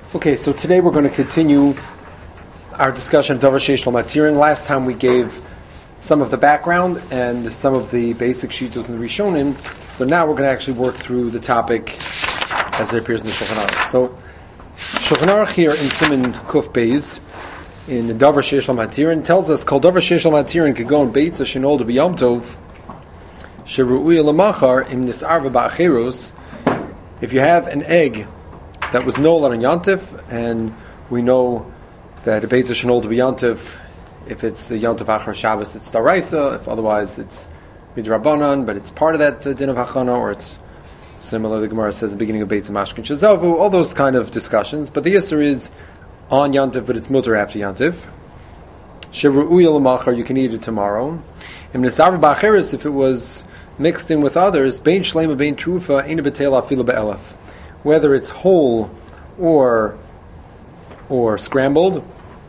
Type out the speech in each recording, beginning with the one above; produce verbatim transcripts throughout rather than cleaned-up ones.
Okay, so today we're going to continue our discussion of Davar Sheish Lo Matirin. Last time we gave some of the background and some of the basic shitos in the Rishonim. So now we're going to actually work through the topic as it appears in the Shulchan Aruch. So Shulchan Aruch here in Siman Kuf Beis in Davar Sheish Lo Matirin tells us Kol Davar Sheish Lo Matirin could go in Beitza Shenol B'Yom Tov Sheru'uya L'Machar Im Nis'arva Ba'acheros. If you have an egg that was nolad on Yantif, and we know that a Beitza Shenol B'Yantif, if it's the Yantif Achar Shabbos, it's Daraisa, if otherwise it's Midrabanan, but it's part of that uh, din of Hachana, or it's similar, the Gemara says, the beginning of Beitza Mashkin Shazavu, all those kind of discussions. But the Yisr is on Yantif, but it's mutter after Yantif. Sheru'uya L'Machar, you can eat it tomorrow. Im Nis'arva Ba'acheres, if it was mixed in with others, Bein Shlema, Bein Trufa, Eina B'Teila Afila Be'elef. Whether it's whole or or scrambled,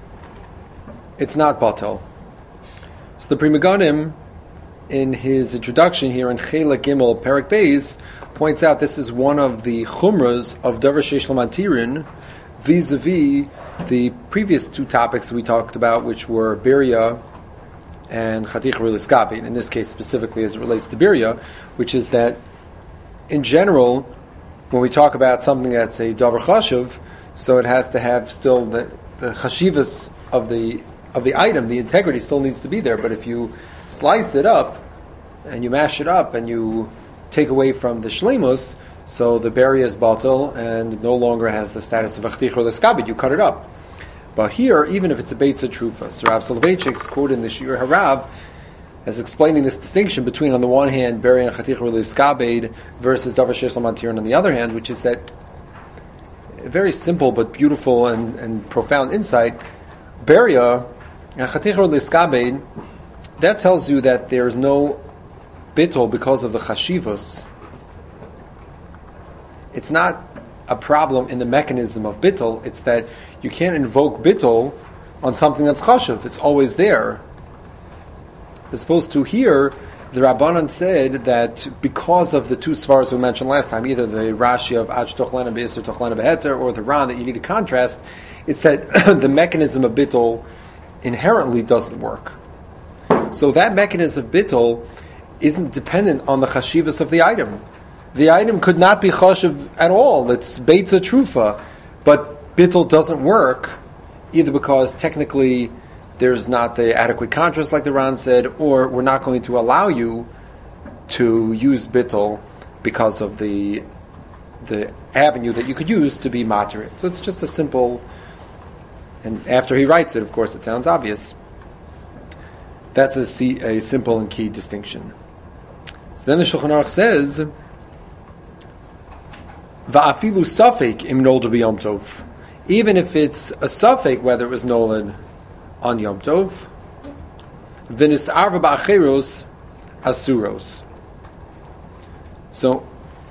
it's not batel. So the Pri Megadim, in his introduction here in Chela Gimel Perek Beis, points out this is one of the chumras of Davar Sheish Lo Matirin vis-a-vis the previous two topics we talked about, which were Birya and Chaticha Rilis. In this case specifically as it relates to Birya, which is that in general, when we talk about something that's a davar chashuv, so it has to have still the, the chashivas of the of the item, the integrity still needs to be there. But if you slice it up and you mash it up and you take away from the shleimus, so the berry is batel and no longer has the status of achticha or leskabit. You cut it up. But here, even if it's a beitza trufa, so Rav Soloveitchik's quote in the Shir Harav as explaining this distinction between, on the one hand, Beri and Chaticha Rilis versus Davar Sheish Lo Matirin on the other hand, which is that a very simple but beautiful and, and profound insight. Beria and Chaticha Rilis, that tells you that there is no bittul because of the chashivos. It's not a problem in the mechanism of bittul, it's that you can't invoke bittul on something that's chashiv. It's always there. As opposed to here, the Rabbanan said that because of the two svaras we mentioned last time, either the Rashi of Aj Tochlena Be'isr Tochlena Be'heter or the Ran that you need to contrast, it's that the mechanism of bittul inherently doesn't work. So that mechanism of bittul isn't dependent on the chashivas of the item. The item could not be chashiv at all. It's beitza trufa, but bittul doesn't work either because technically there's not the adequate contrast, like the Ran said, or we're not going to allow you to use bittul because of the the avenue that you could use to be matir. So it's just a simple, and after he writes it, of course, it sounds obvious. That's a, a simple and key distinction. So then the Shulchan Aruch says, Va'afilu safek im nolad b'yom tov. Even if it's a safek, whether it was nolad on Yom Tov, v'nis arva ba'acheros asuros. So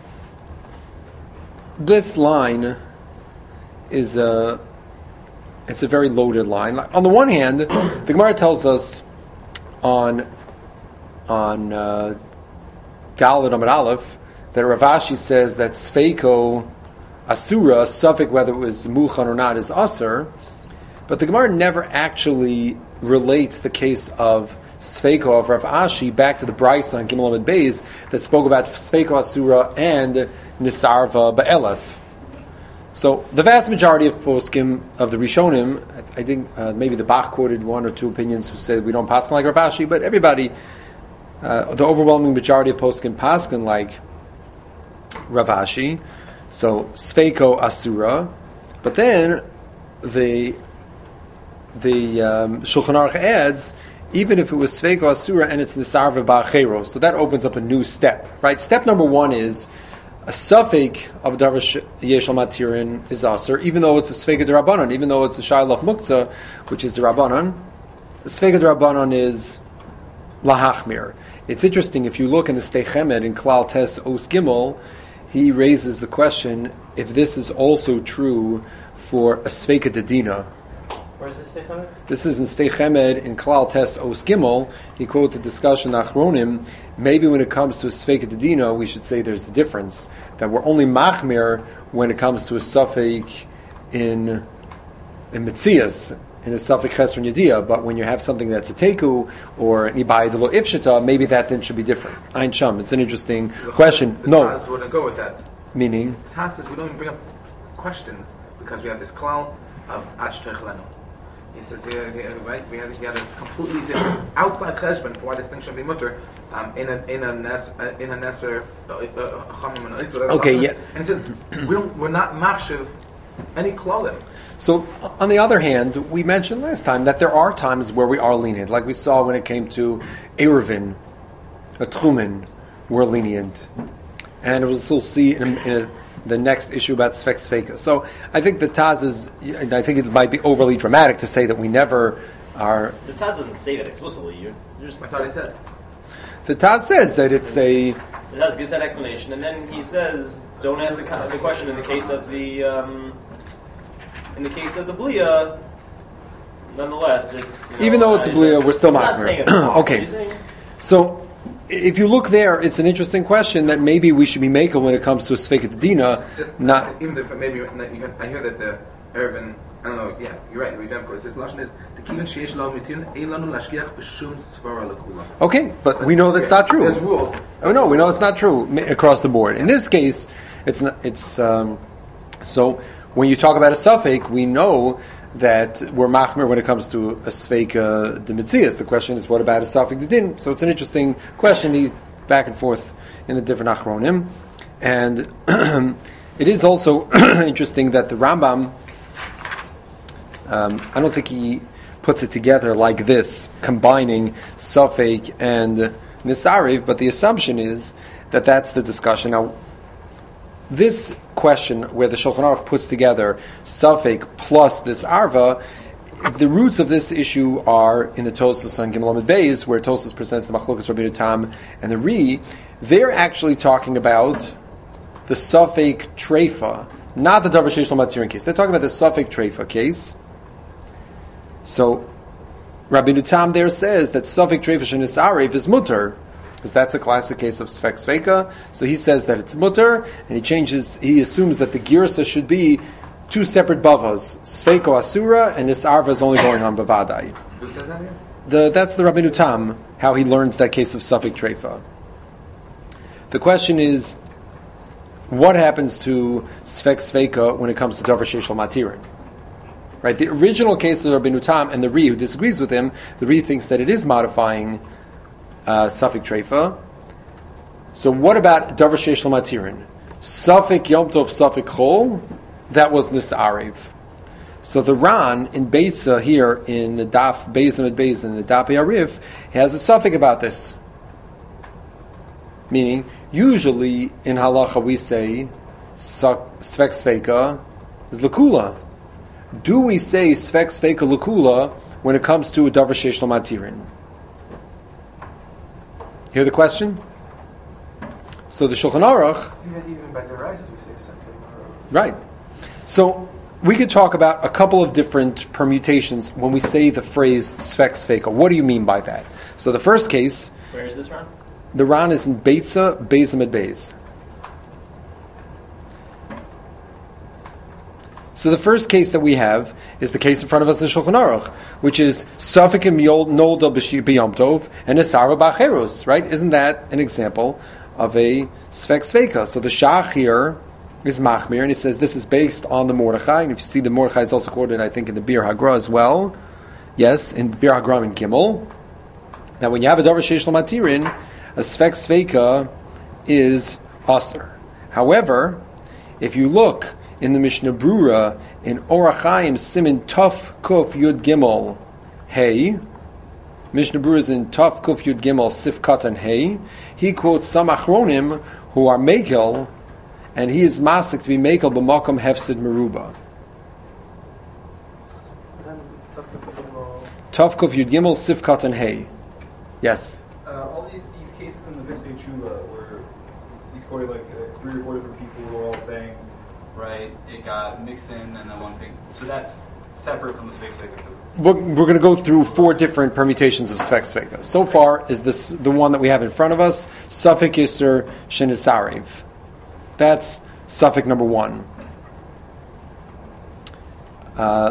this line is a it's a very loaded line. On the one hand, the Gemara tells us on on uh, Daled Amud Aleph that Rav Ashi says that sfeiko asura, suffix whether it was muchan or not, is asur. But the Gemara never actually relates the case of Sfeiko of Rav Ashi back to the Brisa on Gimel Amud Beis that spoke about Sfeiko Asura and Nisarva Ba'elef. So the vast majority of poskim of the Rishonim, I, I think uh, maybe the Bach quoted one or two opinions who said we don't paskin like Rav Ashi, but everybody, uh, the overwhelming majority of poskim paskin like Rav Ashi. So Sfeiko Asura, but then the The um, Shulchan Aruch adds, even if it was Sfeiko Asura and it's Nisarva Ba'acheros, so that opens up a new step, right? Step number one is a suffix of Davar Sheish Lo Matirin is Asur, even though it's a Sfeika D'Rabbanan, even though it's a Shailach Muktzah, which is D'Rabbanan. The Sfeika D'Rabbanan is Lahachmir. It's interesting, if you look in the Stei Chemed in Klal Tes Os Gimel, he raises the question if this is also true for a Sfeika D'Dina. Where is this Stei Chemed? This is in Stei Chemed in Klal Tes Os Gimel. He quotes a discussion Achronim. Maybe when it comes to a Sfeika D'Dina, we should say there's a difference, that we're only machmir when it comes to a suffix in in Metzias, in a Safek Chesron Yediyah, but when you have something that's a Teku or an Ibai Delo Ifshita, maybe that then should be different. Ein Sham, it's an interesting The question. The No. Taz wouldn't go with that. Meaning? The Taz says we don't even bring up questions because we have this klal of Achterich Lenu. He says, yeah, yeah, right, we had, we had a completely different outside cheshbon for why this thing should be mutter um, in a in a nes, uh, in a neser uh, uh, chamim and ois, whatever. Okay, yeah. And he says we don't we're not machshiv any klalim. So, on the other hand, we mentioned last time that there are times where we are lenient, like we saw when it came to Eruvin, a Tchumen, we're lenient, and we'll still see in, a, in a, the next issue about Sfek Sfeka. So, I think the Taz is, I think it might be overly dramatic to say that we never are. The Taz doesn't say that explicitly. You're, you're just, I thought he said. The Taz says that it's a. The Taz gives that explanation, and then he says, "Don't ask the, the question in the case of the." Um, In the case of the Blia, nonetheless, it's... You know, even though it's a Blia, we're still not saying it's wrong. Okay. You're saying- So, if you look there, it's an interesting question that maybe we should be making when it comes to Sfeket Dina, Just, not... even if maybe you can, I hear that the Eruvin, I don't know. Yeah, you're right. We don't. It says lashon is the kiven sheish lo mitun elanu lashkiach b'shum svara lekula. Okay, but we know that's not true. There's rules. Oh no, we know it's not true ma- across the board. In this case, it's not. It's um, so when you talk about a suffix, we know that we're machmer when it comes to a sveika de mitzias. The question is, what about a suffix de din? So it's an interesting question. He's back and forth in the different achronim, and it is also interesting that the Rambam. Um, I don't think he puts it together like this, combining suffix and nisariv, but the assumption is that that's the discussion. Now, this question where the Shulchan Aruch puts together suffix plus this arva, the roots of this issue are in the Tosas on Gimel Amud Beis, where Tosas presents the Machlokas Rabbeinu Tam and the Ri. They're actually talking about the suffix treifa, not the Davar Sheish Lo Matirin case. They're talking about the suffix treifa case. So, Rabbeinu Tam there says that suffix treifa shenisariv is mutter, because that's a classic case of sfek sveika. So he says that it's mutter, and he changes. He assumes that the girsa should be two separate bavas, sveiko asura, and nisarva is only going on bavadai. Who says that here? The that's the Rabbeinu Tam, how he learns that case of suffix treifa. The question is, what happens to sfek sveika when it comes to davar sheish lo matirin? Right, the original case of Rabbeinu Tam and the Ri, who disagrees with him, the Ri thinks that it is modifying uh, suffix treifa. So what about davar sheish lo matirin? Suffix yom tov, suffix chol, that was nisariv. So the Ran in Beitza here in the Daf Beis and Beis in the Daf Yarif has a suffix about this. Meaning, usually in halacha we say sfek sveika is lakula. Do we say sfek sveika lakula when it comes to a davar sheish lo matirin? Hear the question? So the Shulchan Aruch, Even, even by the rises, we say sensei. right? So we could talk about a couple of different permutations when we say the phrase sfek sveika. What do you mean by that? So the first case, Where is this from? the Ran is in Beitza, Beis Amid Beis. So the first case that we have is the case in front of us in Shulchan Aruch, which is Safek im Nolda b'Yom Tov and Esara b'Acherus, right? Isn't that an example of a Sfek Sveika? So the Shach here is Machmir, and he says this is based on the Mordechai, and if you see the Mordechai is also quoted, I think, in the Bir Hagra as well. Yes, in Bir Hagra in Gimel. Now when you have a Davar Sheish Lo Matirin, a Sfek Sveika is Aser. However, if you look in the Mishnah Brura, in Orach Chaim Simin Tuf Kuf Yud Gimel Hey, Mishnah Brura is in Tuf Kuf Yud Gimel Sif Katan Hey, he quotes some Achronim who are Mekel, and he is Masik to be Mekel b'Makom Hefsid Meruba. Then it's tough to put them all. Tuf Kuf Yud Gimel Sif Katan Hey. Yes. Uh, all these, these cases in the Vistei Tshuva where he's quoting like uh, three or four different people who are all saying, right, it got mixed in and then one thing. So that's separate from the Sfek Sveika because We're, we're going to go through four different permutations of Sfek Sveika. So far is this the one that we have in front of us, Safek Yisr Shenisariv. That's suffix number one. Uh,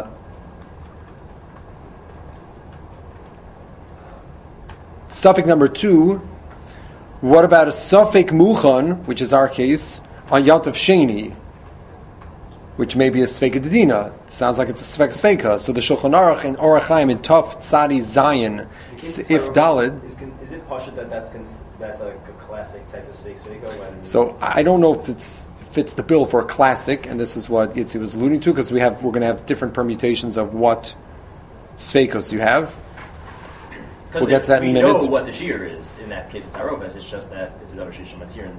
Suffix number two, what about a suffix muchan, which is our case, on Yontif Sheni, which may be a Sveka Dedina. Sounds like it's a Svek Sveka. So the Shulchan Aruch in Orach Chaim in Tov Tzadi Zayin, if Dalid. Is, is it Pasha that that's, cons- that's a, a classic type of Svek Sveka? When So I don't know if it fits the bill for a classic, and this is what Yitzi was alluding to, because we have we're going to have different permutations of what Svekos you have. We'll get to that in a we minute. know what the shear is in that case of Tarovis. It's just that it's a Davar Shishal Matir.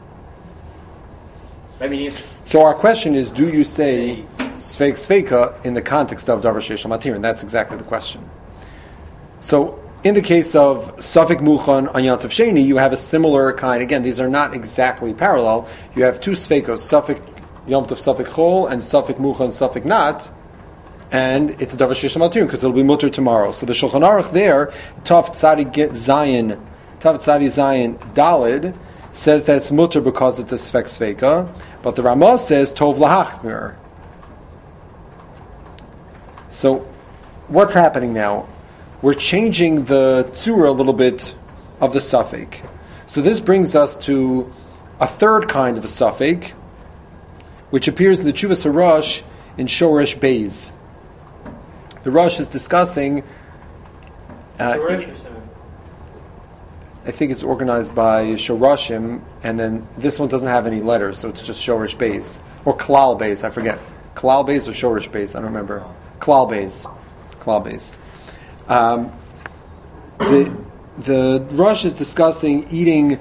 I mean, it's, So our question is, do you say Sveik Sveika in the context of Davar Sheish Matir? And that's exactly the question. So in the case of Safik Muchan on Yantav Sheni, you have a similar kind. Again, these are not exactly parallel. You have two Sveikos, Safik Yantav Safik Chol and Safik Muchan Safik Nat. And it's a Davar Sheish Matir because it'll be mutter tomorrow. So the Shulchan Aruch there, Tav Tzadi Zayin, Tav Tzadi Zayin Dalid, says that it's mutter because it's a Svek Sveika, but the Ramah says Tov Lahachmir. So, what's happening now? We're changing the tzura a little bit of the suffix. So this brings us to a third kind of a suffix, which appears in the Chuvas HaRosh in Shoresh Beis. The Rosh is discussing. Uh, I think it's organized by Shorashim, and then this one doesn't have any letters, so it's just Shoresh Beis. Or Klal Beis, I forget. Klal Beis or Shoresh Beis, I don't remember. Klal Beis. Klal Beis. Um, the, the Rosh is discussing eating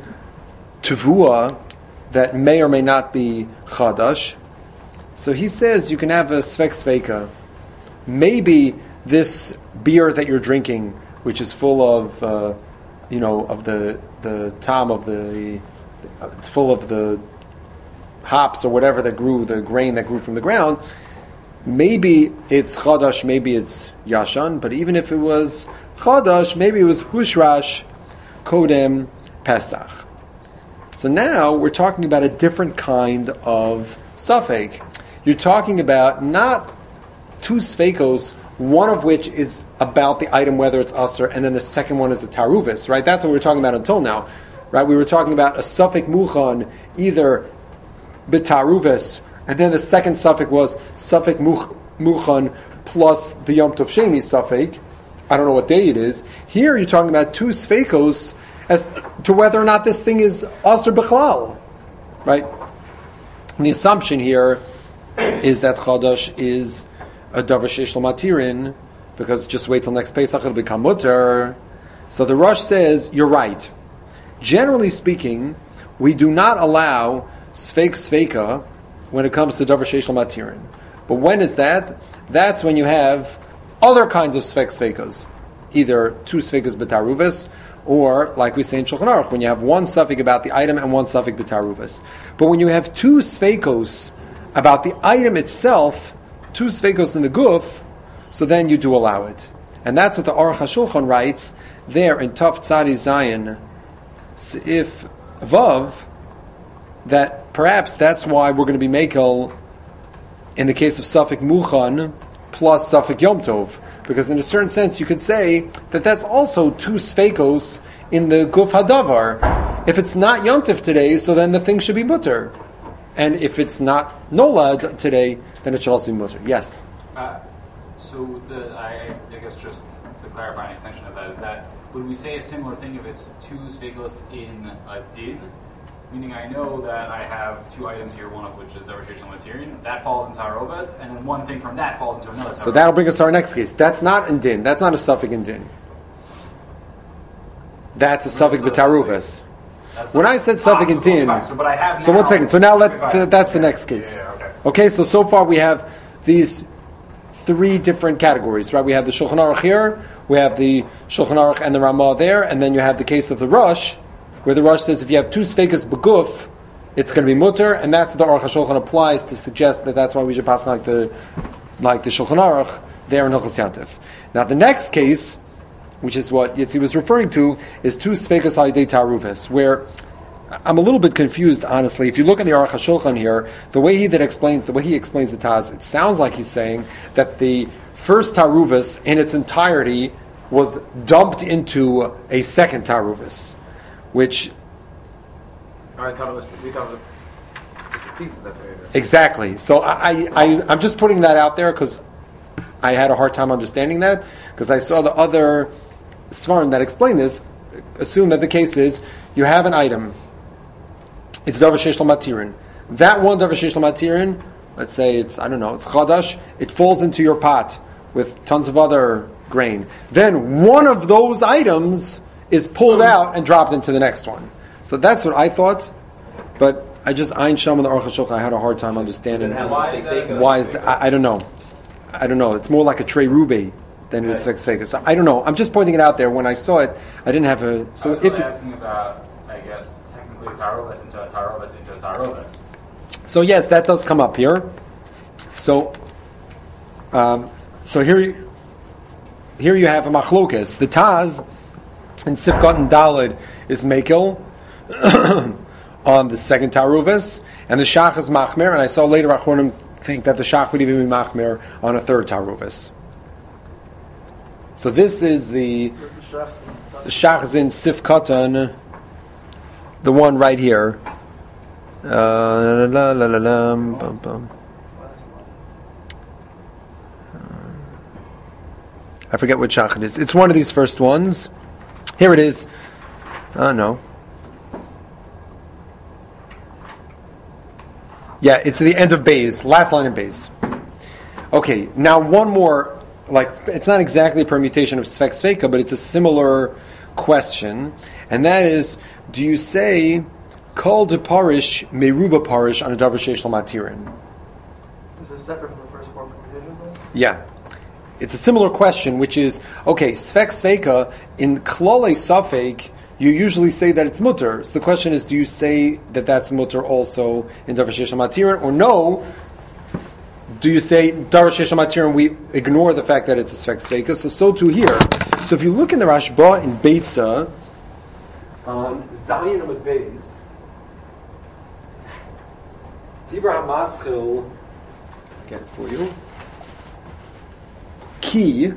tavua that may or may not be chadash. So he says you can have a svek sveika. Maybe this beer that you're drinking, which is full of... Uh, you know, of the the tom of the, it's full of the hops or whatever that grew, the grain that grew from the ground. Maybe it's chadash, maybe it's yashan, but even if it was chadash, maybe it was hushrash, kodem, pesach. So now we're talking about a different kind of suffix. You're talking about not two sfeikos, one of which is about the item, whether it's usher, and then the second one is a taruvis, right? That's what we were talking about until now, right? We were talking about a suffix muchan, either bitaruvis, and then the second suffix was suffix muchan plus the Yom Tov Sheni suffix. I don't know what day it is. Here you're talking about two sfeikos as to whether or not this thing is usher bichlal, right? And the assumption here is that chadash is a davar sheish lo matirin, because just wait till next Pesach it'll become mutter. So the Rosh says you're right. Generally speaking, we do not allow sfeik sfeika when it comes to davar sheish lo matirin. But when is that? That's when you have other kinds of sfeik sfeikas, either two sfeikas b'taruvis, or like we say in Shulchan Aruch, when you have one suffix about the item and one suffix b'taruvis. But when you have two sfeikos about the item itself, two sfeikos in the guf, so then you do allow it. And that's what the Aruch HaShulchan writes there in Tov Tzadi Zayin, if Vav, that perhaps that's why we're going to be makel in the case of Safik Muchan plus Safik Yom Tov. Because in a certain sense you could say that that's also two sfeikos in the guf hadavar. If it's not Yom Tov today, so then the thing should be mutter. And if it's not Nolad today, then it should also be mutter. Yes? Uh, so the, I, I guess just to clarify an extension of that, is that, would we say a similar thing if it's two sfeikos in a din? Meaning I know that I have two items here, one of which is davar sheish lo matirin, that falls into Tarovas, and then one thing from that falls into another Tarovas. So that'll bring us to our next case. That's not in din. That's not a suffix in din. That's a suffix b'taruvas. When I said suffix in din, ah, so, so, but I have so now, one second. So now let okay, that's the okay, next case. Yeah, yeah, okay. Okay. So so far we have these three different categories, right? We have the Shulchan Aruch here, we have the Shulchan Aruch and the Ramah there, and then you have the case of the Rosh, where the Rosh says if you have two sfeikas beguf, it's going to be mutter, and that's what the Aruch HaShulchan applies to suggest that that's why we should pass like the like the Shulchan Aruch there in Hilchos Yantiv. Now the next case, which is what Yitzi was referring to, is two sfeikas al yedei taruves, where I'm a little bit confused, honestly. If you look in the Aruch HaShulchan here, the way he that explains, the way he explains the Taz, it sounds like he's saying that the first Taruvus in its entirety was dumped into a second Taruvus, which Oh, I thought it was. We thought it was just a piece of that. exactly. So I, I, I'm just putting that out there because I had a hard time understanding that because I saw the other Svarim that explain this. Assume that the case is you have an item. It's davar sheish lo matirin. That one davar sheish lo matirin, let's say it's I don't know, it's chadash. It falls into your pot with tons of other grain. Then one of those items is pulled out and dropped into the next one. So that's what I thought, but I just Ein Sham in the Aruch HaShulchan. I had a hard time understanding Why is that? why is that. I, I don't know. I don't know. It's more like a trey rube than it is Sfex Feka. So I don't know. I'm just pointing it out there. When I saw it, I didn't have a. So I was if really asking about, I guess, technically Tarovas into a Tarovas into a Tarovas. so, yes, that does come up here. So, um, so here, you- here you have a machlokes. The Taz in Sifkat and Dalid is Mekel on the second Taruvas, and the Shach is Machmer. And I saw later Achronim think that the Shach would even be Machmer on a third Taruvas. So this is the the Shach is in Sifkatan, the one right here. Uh, la, la, la, la, la, bum, bum. I forget what Shach it is. It's one of these first ones. Here it is. Oh, no. Yeah, it's at the end of Bays, last line of Bays. Okay, now one more, like, it's not exactly a permutation of Sfex Feka, but it's a similar question, and that is, do you say, Kol de Parish, Meruba Parish on a Davar Sheish lo Matirin? This is separate from the first four permutations, though? Yeah. It's a similar question, which is, okay, Sfex Feka, in Klole Safek, you usually say that it's mutter. So the question is, do you say that that's mutter also in Davar Sheish lo Matirin, or no? Do you say Davar Sheish lo Matirin, we ignore the fact that it's a Sfex Feka? So, so too here. So if you look in the Rashba in Beitza, on Zayin with Beis, Dibra HaMaschil, get it for you, Ki,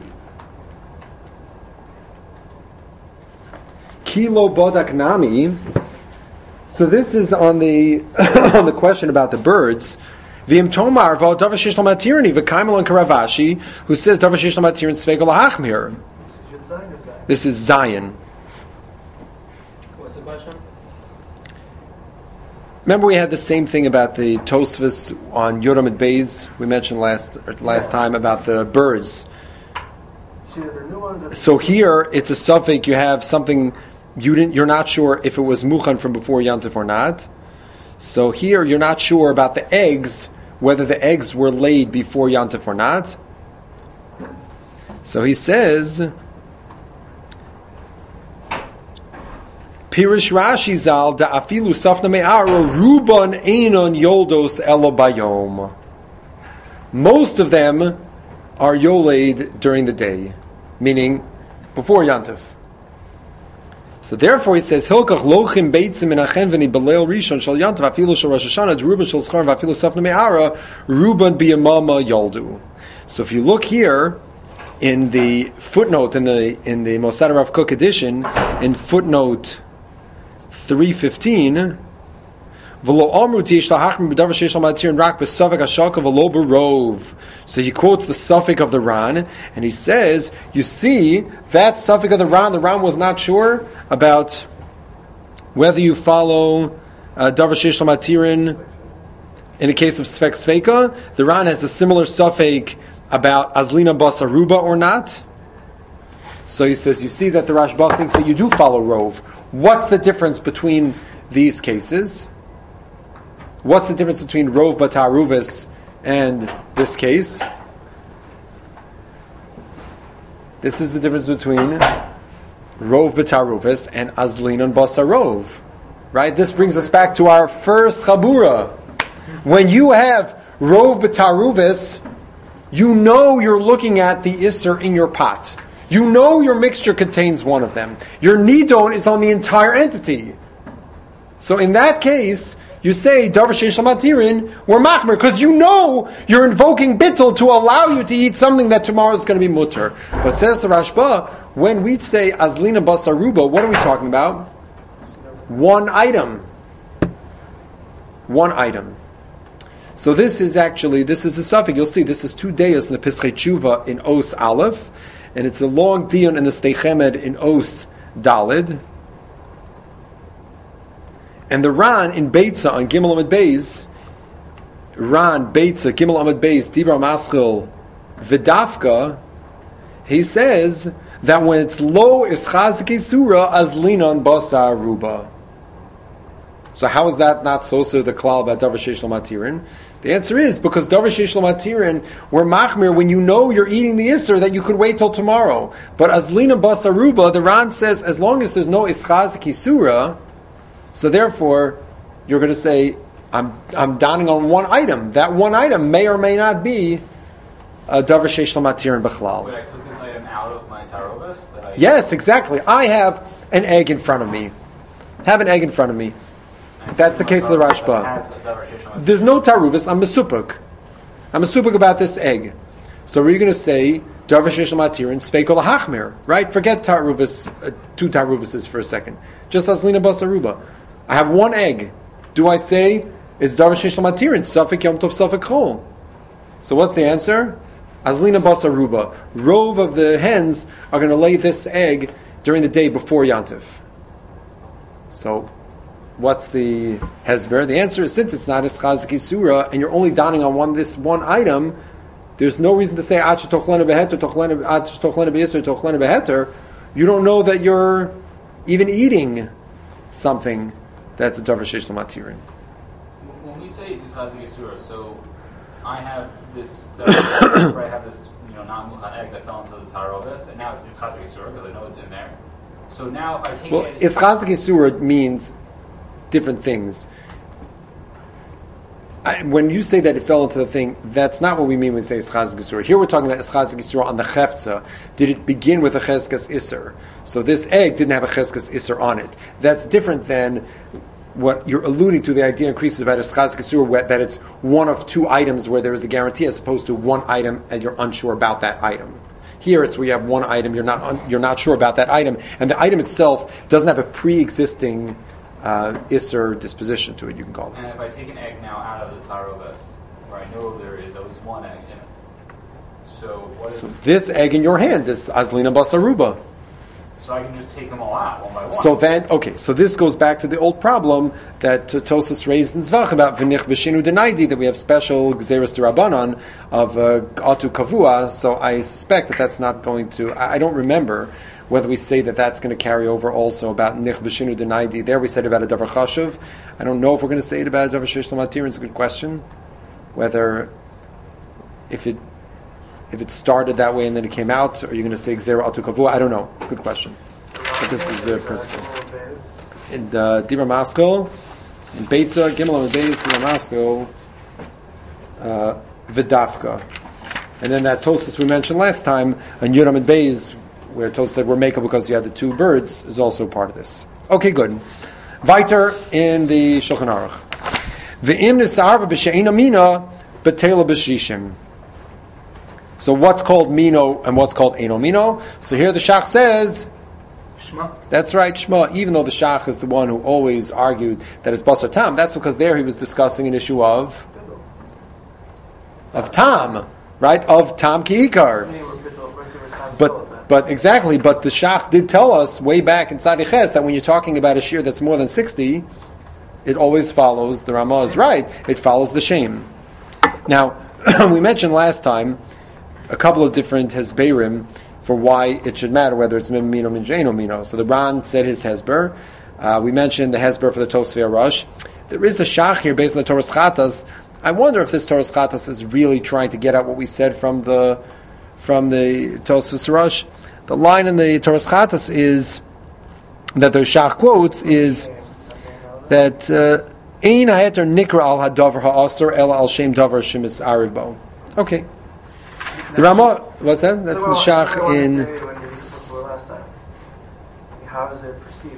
Kilo Bodak Nami. So this is on the on the question about the birds. V'im Tomar v'al Davar Sheish lo Matirin v'kaimel and Karavashi, who says Davar Sheish lo Matirin Svegel Hachmir. This is Zion or Zion? This is Zion. What's the question? Remember, we had the same thing about the Tosfos on Yoram and Beis. We mentioned last or last time about the birds. See that they're new ones or So here, it's a suffix. You have something you didn't. You're not sure if it was muchan from before Yantif or not. So here, you're not sure about the eggs, whether the eggs were laid before Yantif or not. So he says, Pirish Rashi Zal da afilu safna me'ara ruban einon yoldos elo bayom. Most of them are yoled during the day, meaning before Yantif. So therefore he says, Hilkach lochim beitzim in achen v'ni beleil rishon shal Yantif afilu shal Rosh Hashanah ruban shal schar v'afilu safna me'ara ruban biyamama yoldu. So if you look here in the footnote in the in the Mosad Rav Kook edition, in footnote three fifteen, so he quotes the suffix of the Ran, and he says, you see, that suffix of the Ran, the Ran was not sure about whether you follow uh, Davar Sheish lo Matirin in the case of Sfex Feka. The Ran has a similar suffix about Azlina Bas Aruba or not. So he says, you see that the Rashba thinks that you do follow Rov. What's the difference between these cases? What's the difference between Rov Bataruvis and this case? This is the difference between Rov Bataruvis and Azlinon Basarov. Right? This brings us back to our first Chabura. When you have Rov Bataruvis, you know you're looking at the Isser in your pot. You know your mixture contains one of them. Your Nidon is on the entire entity. So in that case, you say, Davar Sheish Matirin, we're machmer, because you know you're invoking bittul to allow you to eat something that tomorrow is going to be mutter. But says the Rashba, when we say Azlina Basaruba, what are we talking about? One item. One item. So this is actually, this is a suffix. You'll see, this is two days in the Pischei Tshuva in Os Aleph, and it's a long dion in the Stei Chemed in Os Dalid. And the Ran in Beitza on Gimel Amud Beis, Ran, Beitza, Gimel Amud Beis, Dibra Maschil, Vidafka, he says that when it's low Ischazik Surah, Azlinon Basar Ruba. So how is that not so so the klal about Davar Sheish Lo Matirin? The answer is because Davar Sheish Lo Matirin, we're machmir when you know you're eating the Isser that you could wait till tomorrow. But Azlina Basaruba, the Ran says as long as there's no Ischazik Surah, so therefore you're going to say I'm I'm donning on one item. That one item may or may not be a Davar Sheish Lo Matirin Bechlal. Wait, I took this item out of my tarobas? That I Yes, exactly. I have an egg in front of me. Have an egg in front of me. That's the case of the Rashba. There's no taruvus. I'm a supuk. I'm a supuk about this egg. So we're going to say Davar Sheish Lo Matirin Sveikol Hachmir, right? Forget taruvus, uh, two taruvuses for a second. Just Azlina Basaruba. I have one egg. Do I say it's Davar Sheish Lo Matirin Safek Yom Tov Safek Chol? So what's the answer? Azlina Basaruba. Rove of the hens are going to lay this egg during the day before Yantiv. So what's the hesber? The answer is since it's not Ischazik Surah and you're only donning on one this one item, there's no reason to say Ach Tochlena Beheter, Tochlena B'Yisr, Tochlena Beheter. You don't know that you're even eating something that's a Davar Sheish Lo Matirin. When we say it's Ischazik Surah, so I have this, where I have this, you know, non-muchan egg that fell into the tarovis, and now it's Ischazik Surah because I know it's in there. So now if I take well, it... Ischazik Surah means different things. I, when you say that it fell into the thing, that's not what we mean when we say Ischazik Surah. Here we're talking about Ischazik Surah on the Chefza. Did it begin with a Cheskas Isser? So this egg didn't have a Cheskas Isser on it. That's different than what you're alluding to, the idea increases about Ischazik Surah, that it's one of two items where there is a guarantee as opposed to one item and you're unsure about that item. Here it's where you have one item, you're not un, you're not sure about that item, and the item itself doesn't have a pre-existing uh, Isser disposition to it, you can call it. And if I take an egg now out of the tarovis, where I know there is at least one egg in it, so what is So this egg in your hand is Azlina Basaruba. So I can just take them all out one by one. So then, okay, so this goes back to the old problem that uh, Tosas raised in Zvach about V'nich B'shinu Denaidi, that we have special Gzeres D'Rabbanan of uh, Atu Kavua, so I suspect that that's not going to, I, I don't remember whether we say that that's going to carry over also about Nich B'shinu Denaidi. There we said about a Davar Chashuv. I don't know if we're going to say it about a Davar Sheish Lo Matirin. It's a good question. Whether, if it If it started that way and then it came out, or are you going to say Gzera Atu Kavua? I don't know. It's a good question. But this is the principle. In uh, Dibra Maskil, in Beitza, Gimel Amud Beis, Dibra Maskil, uh, Vidafka. And then that Tosas we mentioned last time, on Yud Amud Beis, where Tosas said we're making because you had the two birds, is also part of this. Okay, good. Weiter in the Shulchan Aruch. V'im nisarva b'she'ina mina b'tela b'shishim. So what's called Mino and what's called Eino Mino? So here the Shach says, Shema. That's right, Shema, even though the Shach is the one who always argued that it's Basar Tam, that's because there he was discussing an issue of of Tam, right? Of Tam Ki'ikar. But but exactly, but the Shach did tell us way back in Tzadi Ches that when you're talking about a shear that's more than sixty, it always follows, the Ramah is right, it follows the shame. Now, we mentioned last time a couple of different hesberim for why it should matter whether it's mino minjeno mino. So the Ran said his hesber. Uh, we mentioned the hesber for the Tosfei Arush. There is a shach here based on the Torah's Chatas. I wonder if this Torah's Chatas is really trying to get at what we said from the from the Tosfei Arush. The line in the Torah's Chatas is that the shach quotes is that ein haeter nikra al hadavar ha'asur ela al shem davar shemis aribo. Okay. The Ramah, what's that? That's so the Shach in. Last time. How is it perceived as?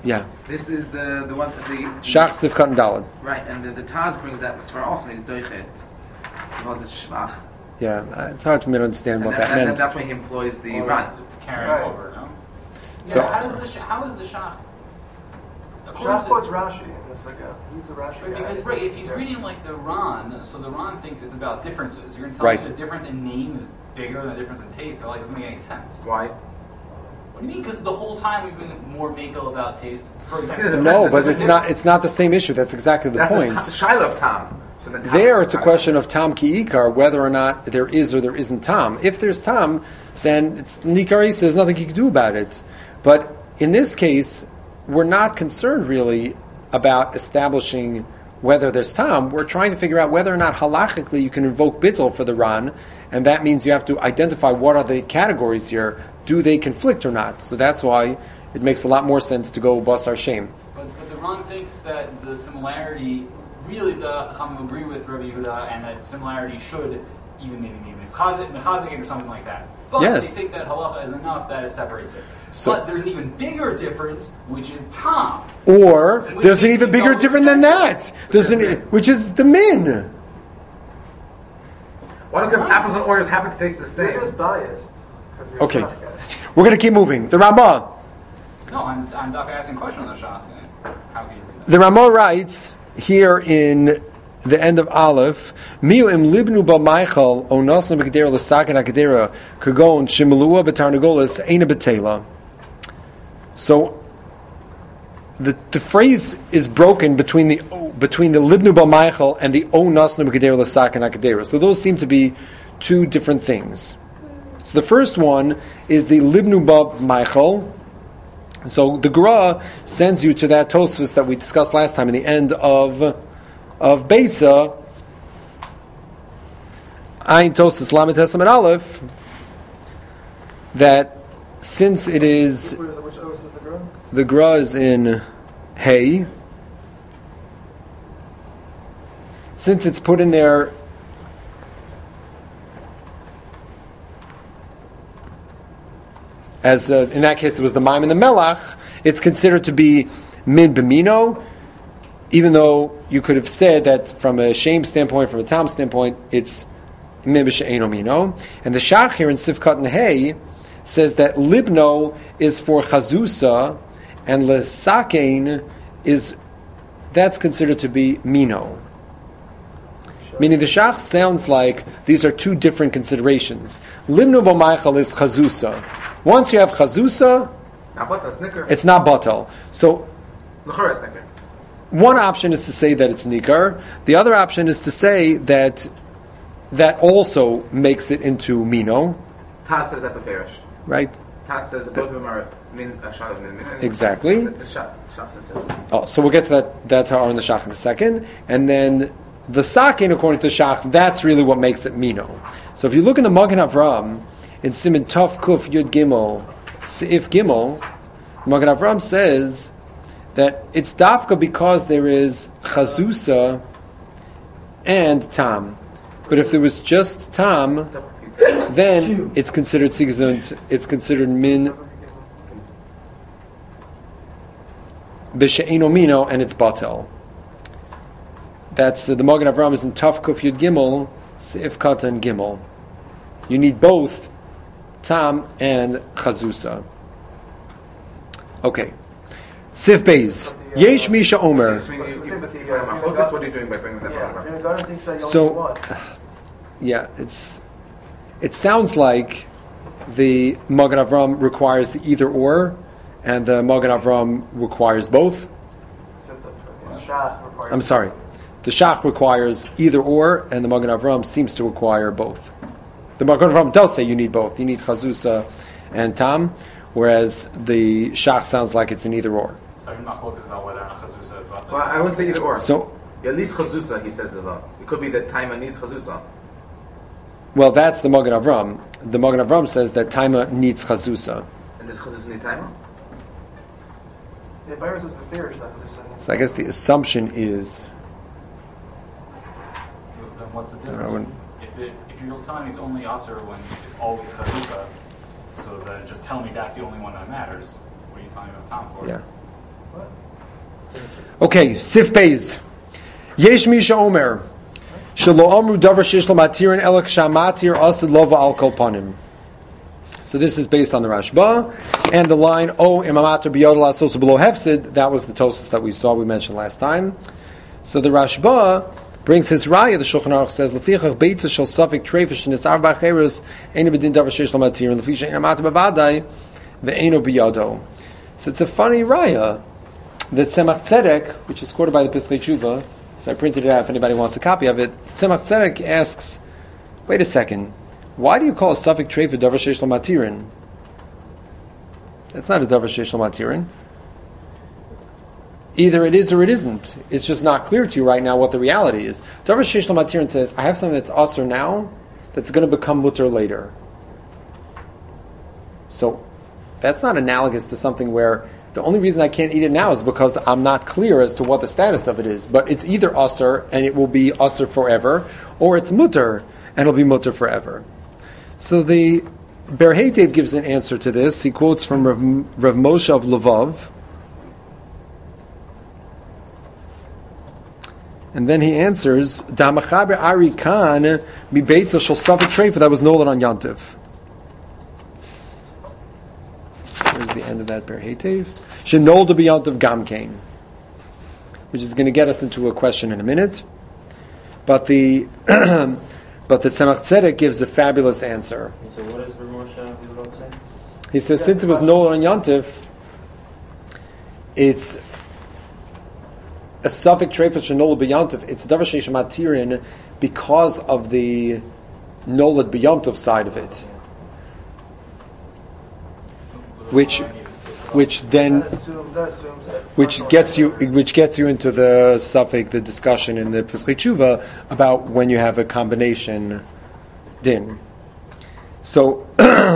Yeah. This is the the one the Shach Sif Katan Daled. right, and the, the Taz brings that for also is doichet. Because it's shvach. Yeah, uh, it's hard for me to understand And what that, that and meant. that's why he employs the Or run. It's carrying Right. over, no? So- Yeah, how does the sh- how is the shach? According Shach to- quotes Rashi in this like a, he's a Rashi guy. Because right, if he's Yeah. reading like the Ran, so the Ran thinks it's about differences. You're gonna tell Right. me the difference in name is bigger than the difference in taste. They're like, it doesn't make any sense. Why? What do you mean? Because the whole time we've been more makel about taste. For example, No, but it's not. It's not the same issue. That's exactly the That's point. the Shiloh of Tom. So then Tom- There, it's a question of tam ki ikar, whether or not there is or there isn't tam. If there's tam, then it's nikar isa. There's nothing you can do about it. But in this case, we're not concerned really about establishing whether there's tam. We're trying to figure out whether or not halachically you can invoke bittul for the ran, and that means you have to identify what are the categories here. Do they conflict or not? So that's why it makes a lot more sense to go basar shem. but, but the Ran thinks that the similarity, really the Chachamim agree with Rabbi Yehuda, and that similarity should even maybe be mechazik or something like that. But Yes. they think that halacha is enough that it separates it. So- but there's an even bigger difference, which is tam. Or And we there's an think even we bigger don't difference than reject that. There's an, which is the min. One of them apples and oranges happen to taste the He was same. biased. 'cause he was Okay. a Shach guy. We're going to keep moving. The Ramah. No, I'm I'm not asking a question on the shach. How can you read that? The Ramah writes here in the end of Aleph, Miu im libnu ba Michael onosna b'kedera l'saken ha'kedera kagon shimelua b'tarnagolis eina b'tela. So the the phrase is broken between the between the libnu ba Michael and the onosna b'kedera l'saken ha'kedera. So those seem to be two different things. So the first one is the libnu ba Michael. So the Gra sends you to that Tosfos that we discussed last time in the end of of Beitza, Ayin Tosfos Lamed Tesam and Aleph, that since it is Which, which os is the girl? the Gra is in Hay, since it's put in there as uh, in that case it was the Maim and the Melach, it's considered to be min b'mino, even though you could have said that from a shame standpoint, from a tam standpoint, it's min b'she'eno mino. And the Shach here in Sifkat and Hay says that libno is for chazusa, and lesakein is, that's considered to be mino. Meaning the Shach sounds like these are two different considerations. Libno b'maichal is chazusa. Once you have chazusa, Now what? That's nicker. it's not batal. So L'chora is nicker. one option is to say that it's nikar. The other option is to say that that also makes it into mino, Taz says epiferish. right? Taz says that both of them are min uh, shad min min. Exactly. The shad shad says it. Oh, so we'll get to that that are in the Shach in a second, and then the sakin according to the Shach, that's really what makes it mino. So if you look in the Magen Avram in Siman Tov Kuf Yud Gimel Seif Gimel, Magen Avram says that it's dafka because there is chazusa and tam. But if there was just tam, then it's considered sigzunt, it's considered min b'she'eno mino, and it's batel. That's the, the Magen Avram is in Taf Kuf Yud Gimel Seif Katan Gimel. You need both tam and chazusa. Okay. Sif Beis. Yesh Misha Omer. So you, you, Same with the, you, uh, focus. What are you doing by bringing that Yeah, up? David Garner thinks that you So- only want. Yeah, it's it sounds like the Magen Avram requires the either or, and the Magen Avram requires both. Except that the Shach requires. I'm sorry. The Shach requires either or, and the Magen Avram seems to require both. The Magen Avram does say you need both. You need chazusa and tam, whereas the Shach sounds like it's an either or. I'm not focused about whether or not chazusa is about Well, I wouldn't say either or. So, At least chazusa, he says as well. It could be that Taima needs chazusa. well, that's the Magen Avram. The Magen Avram says that Taima needs chazusa. And does chazusa need Taima? Yeah, Byron says Beferish, not Chazusa. So I guess the assumption is, Then what's the I difference? wouldn't- If, it, if you're telling me it's only usher when it's always chazuka, so then just tell me that's the only one that matters. What are you telling me about Tom for? yeah. Okay, Sif Beis. Yesh Misha Omer. Shelo Omru Davar Sheish Lo Matirin Elak Shamatir Asid Lova Al Kol Panim. So this is based on the Rashba and the line O Imamater Biyodel Asos Below Hefsid. That was the Tosas that we saw, we mentioned last time. So the Rashba brings his raya. The Shulchan Aruch says Lefichach Beitza Shel Safik Treifish Nisar B'Acheres Einu B'Din Davar Sheish Lo Matirin Lefisha Imamater B'Vadai Ve'Einu Biyodo. So it's a funny raya that Tzemach Tzedek, which is quoted by the Piskei Tshuva, so I printed it out if anybody wants a copy of it. Tzemach Tzedek asks, wait a second, why do you call a suffix trait for davar sheish lo matirin? That's not a davar sheish lo matirin. Either it is or it isn't. It's just not clear to you right now what the reality is. Davar sheish lo matirin says, I have something that's asur now, that's going to become mutter later. So, that's not analogous to something where the only reason I can't eat it now is because I'm not clear as to what the status of it is. But it's either asur and it will be asur forever, or it's mutter and it'll be mutter forever. So the Ber Heitev gives an answer to this. He quotes from Rav, Rav Moshe of Lvov. And then he answers, Da'machaber Ari Khan mi beitza shel safek treifa that was nolan on Yantiv. Here's the end of that Ber Heitev. Shenol to be Yantiv Gamkein, which is going to get us into a question in a minute. But the but the Tzemach Tzedek gives a fabulous answer. So what does Rav Moshe say? He says, since it was nolan on Yantiv, it's a suffix treifa shenolad b'yantiv. It's davar sheish matirin because of the nolad b'yantiv side of it, which, which then, That assumes, that assumes that which gets you, which gets you into the suffix, the discussion in the Pesachei Tshuva about when you have a combination din. So,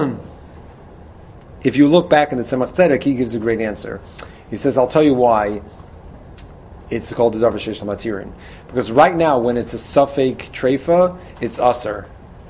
if you look back in the Tzemach Tzedek, he gives a great answer. He says, "I'll tell you why." It's called the davar sheish lo matirin, because right now when it's a suffix treifa, it's aser,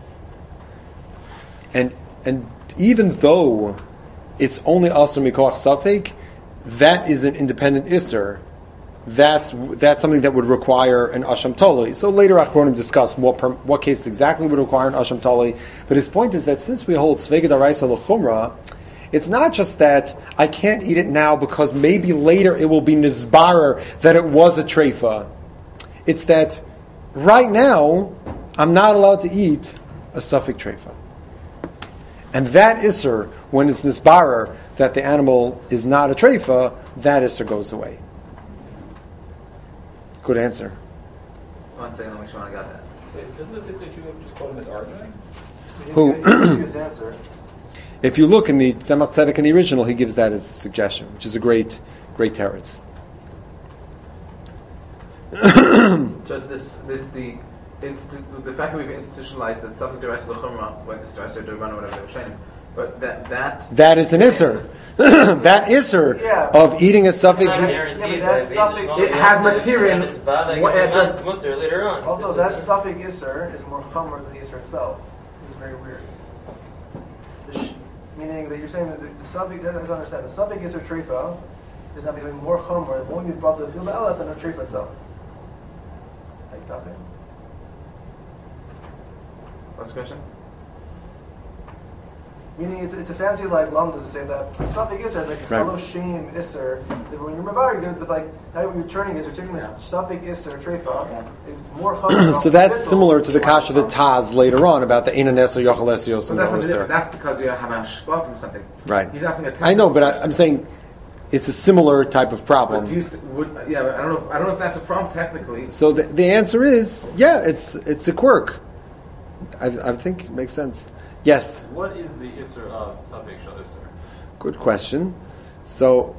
and and even though it's only aser mikoach suffix, that is an independent iser. That's that's something that would require an asham toli. So later Achronim discuss what per, what case exactly would require an asham toli. But his point is that since we hold svega daraisa l'chumra, it's not just that I can't eat it now because maybe later it will be nizbarer that it was a treifa. It's that right now I'm not allowed to eat a suffix treifa. And that isser, when it's nizbarer that the animal is not a treifa, that isser goes away. Good answer. One second, let me make sure I got that. Wait, doesn't the Piskei Tshuva just quote him as arguing? Who? He gave his answer. If you look in the Tzemach Tzedek in the original, he gives that as a suggestion, which is a great, great teretz. Just this, this the, it's the, the fact that we've institutionalized that something to rest of the chumrah, whether it's to or run or whatever they're saying, but that that That is an isser. That isser Yeah. of eating a suffix. Yeah, but that's suffix- it has material. It's bad. What- it does- mutter later on. Also, that suffix isser is more chomer than the isser itself. It's very weird. The sh- meaning that you're saying that the, the suffix, that doesn't understand. The suffix isser treifa is now becoming more chomer. It won't be brought to the field ba'alef than the treifa itself. Like nothing. What's the question? Meaning it's, it's a fancy like lamdas to say that the suffix isser is like a Right. fellow shame isser. That when you're mavar, you're with like now what you're turning is you're taking this suffix isser treifa. It's more chomer. So that's similar to the kasha that Taz later on about the inanes or yachalesios So and that's something different. isser. That's because you have a shpah from something. Right. He's asking a I know, but I, I'm saying it's a similar type of But problem. do you, s- would, yeah, but I don't know. If, I don't know if that's a problem technically. So the, the answer is, yeah, it's it's a quirk. I, I think it makes sense. Yes. What is the isser of suffix shel isser? Good question. So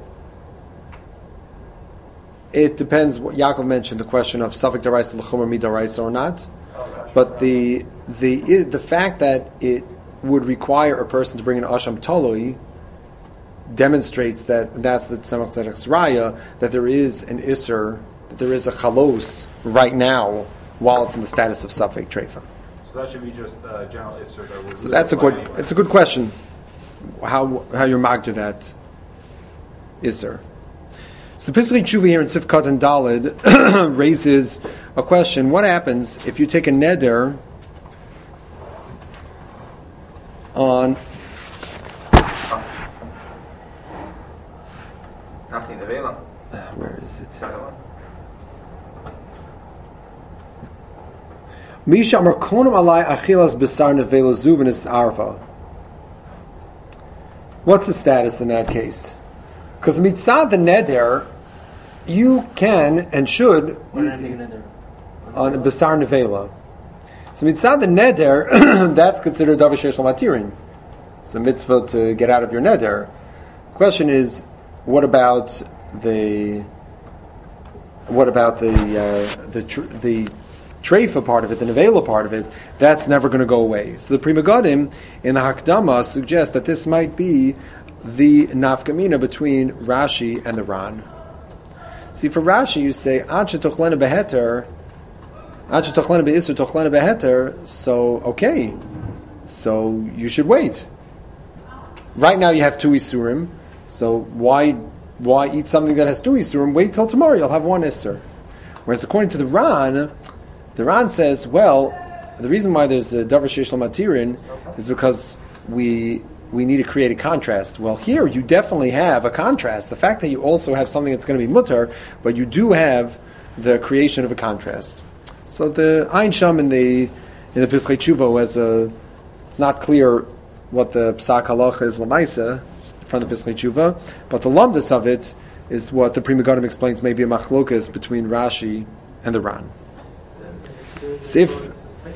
it depends. What Yaakov mentioned, the question of suffix daraisa l'chumer midaraisa or not. Oh, gosh. But the the the fact that it would require a person to bring an asham toloi demonstrates that and that's the Tzemach Tzedek's raya, that there is an isser, that there is a chalos right now while it's in the status of suffix treifa. So that should be just uh, general isser that would. So that's a good. It's a good question. How how you're magder that isser. So Pischei Tshuva here in Sifkat and Daled raises a question. What happens if you take a neder on... Nothing the Vela. Where is it? Misha Amar Konam Alai Achilas Besar Nevela Zuvenis Arva. What's the status in that case? Because mitzad the neder, you can and should on Besar Nevela. So mitzad the neder, that's considered Davar Sheish Matirin. It's a mitzvah to get out of your neder. The question is, what about the what about the uh, the tr- the treifa part of it, the nevela part of it? That's never going to go away. So the Pri Megadim in the Hakdama suggests that this might be the nafkamina between Rashi and the Ran. See, for Rashi, you say Ad shetochlena beheter, Ad shetochlena beisur tochlena beheter. So okay, so you should wait. Right now, you have two isurim. So why why eat something that has two isurim? Wait till tomorrow, you'll have one isur. Whereas according to the Ran, the Ran says, well, the reason why there's a davar sheish lo matirin is because we we need to create a contrast. Well, here you definitely have a contrast. The fact that you also have something that's going to be mutter, but you do have the creation of a contrast. So the Ein Sham in the in the Pischei Tshuva as a, it's not clear what the psak halacha is lamaisa from the Pischei Tshuva, but the lumdus of it is what the Pri Megadim explains maybe a machlokas between Rashi and the Ran. Sif,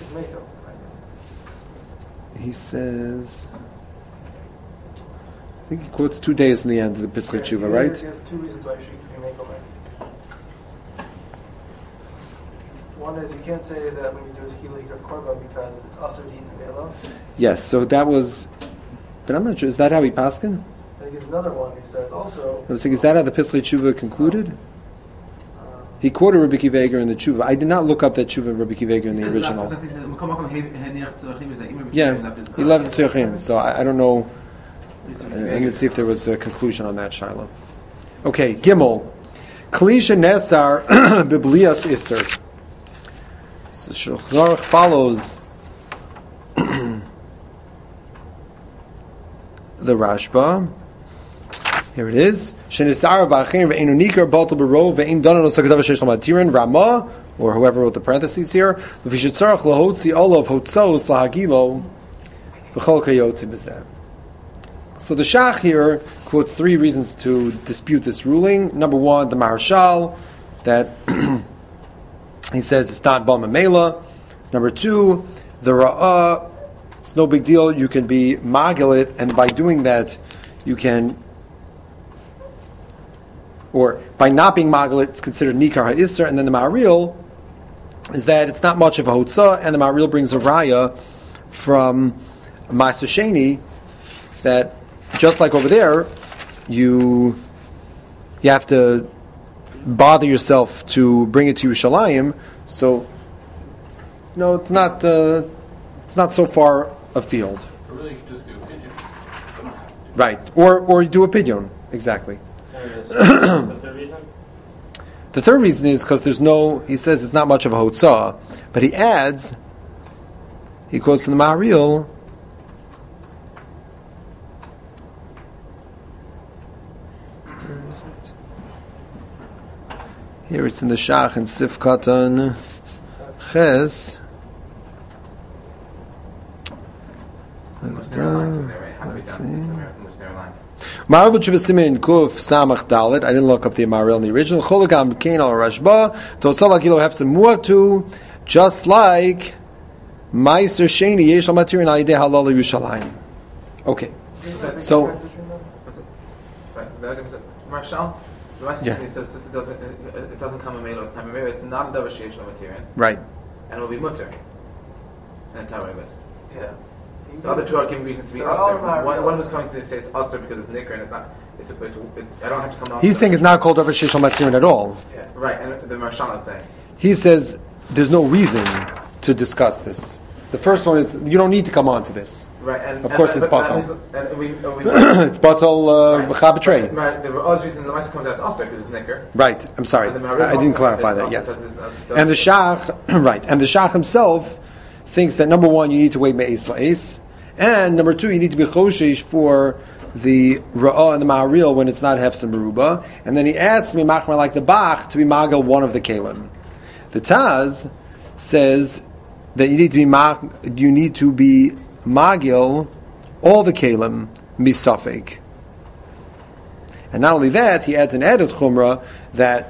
he says, I think he quotes two days in the end of the Pischei Tshuva, right? There's two reasons why you should make a One is you can't say that when you do a skilik or korban because it's also eaten velo. Yes, so that was, but I'm not sure, is that how he paskin? And he gives another one, he says also... I was thinking, is that how the Pischei Tshuva concluded? Um, He quoted Rabbi Akiva Eiger in the Tshuva. I did not look up that Tshuva of Rabbi Akiva Eiger in the original. Yeah, he left the Tzurchim, so I, I don't know. I'm going to see if there was a conclusion on that, Shiloh. Okay, Gimel. Kalisha Nesar Biblias Isser. So Shulchan Aruch follows the Rashba. Here it is. Shenisar ba'achim ve'enu nikar batal b'rov ve'im danan osakadav sheish l'matirin Rama, or whoever wrote the parentheses here. V'shitzarach lahotzi olav hotzos lahagilo v'chol kayotzi b'zeh. So the Shach here quotes three reasons to dispute this ruling. Number one, the Maharshal, that he says it's not Bal Mamela. Number two, the Ra'ah, it's no big deal. You can be Magilit, and by doing that, you can, or by not being Magilit, it's considered Nikar HaIsser. And then the Ma'aril is that it's not much of a Hotzah, and the Ma'aril brings a Raya from Ma'aser Sheni that just like over there, you you have to bother yourself to bring it to Yerushalayim. So, no, it's not uh, it's not so far afield. Or really, you could just do a pigeon. You don't have to do it. Right, or or you do a pidyon, exactly. the third reason? The third reason is because there's no. He says it's not much of a hotzah, but he adds. He quotes in the Maharil. Here it's in the Shach and Sif Katan Ches. Let's see. Marabut Shivasimin Kuf Samach Dalit. I didn't look up the Maril in the original. Cholagam Kain al Rashba. Totzala Gilo have some muatu, just like Meiser Sheni Yesh al Matirin Aide Halal Yerushalayim. Okay, so. Marshal. The Rashi Yeah. says this doesn't, it doesn't come a mail all the time. It's not a davar sheish lo matirin, Right. and it will be mutter. And Taravas. yeah. The other two are giving reason to be They're all usher. not One, real. one was coming to say it's usher because it's nicker and it's not. It's, a, it's, it's I don't have to come down. He's saying it's not called Davar Sheish Matirin at all. Yeah, right. And the Marshal is saying. He says there's no reason to discuss this. The first one is you don't need to come on to this. Right, and, Of and, course and, it's but- batal. And, and we, and we, It's batal uh, b'cha betray. Right, the other reason the Maisa comes out also because it's nicker. Right. I'm sorry. And the Maharal I, I didn't also clarify says that. also Yes. says there's no- And the Shach, right? And the Shach himself thinks that number one, you need to wait me'es la'es, and number two, you need to be choshesh for the Ra'ah and the Ma'aril when it's not hefsa meruba, and then he adds to be machmar like the Bach to be magal one of the kalim. The Taz says that you need to be ma- you need to be magil all the kalim misafek. And not only that, he adds an added chumrah that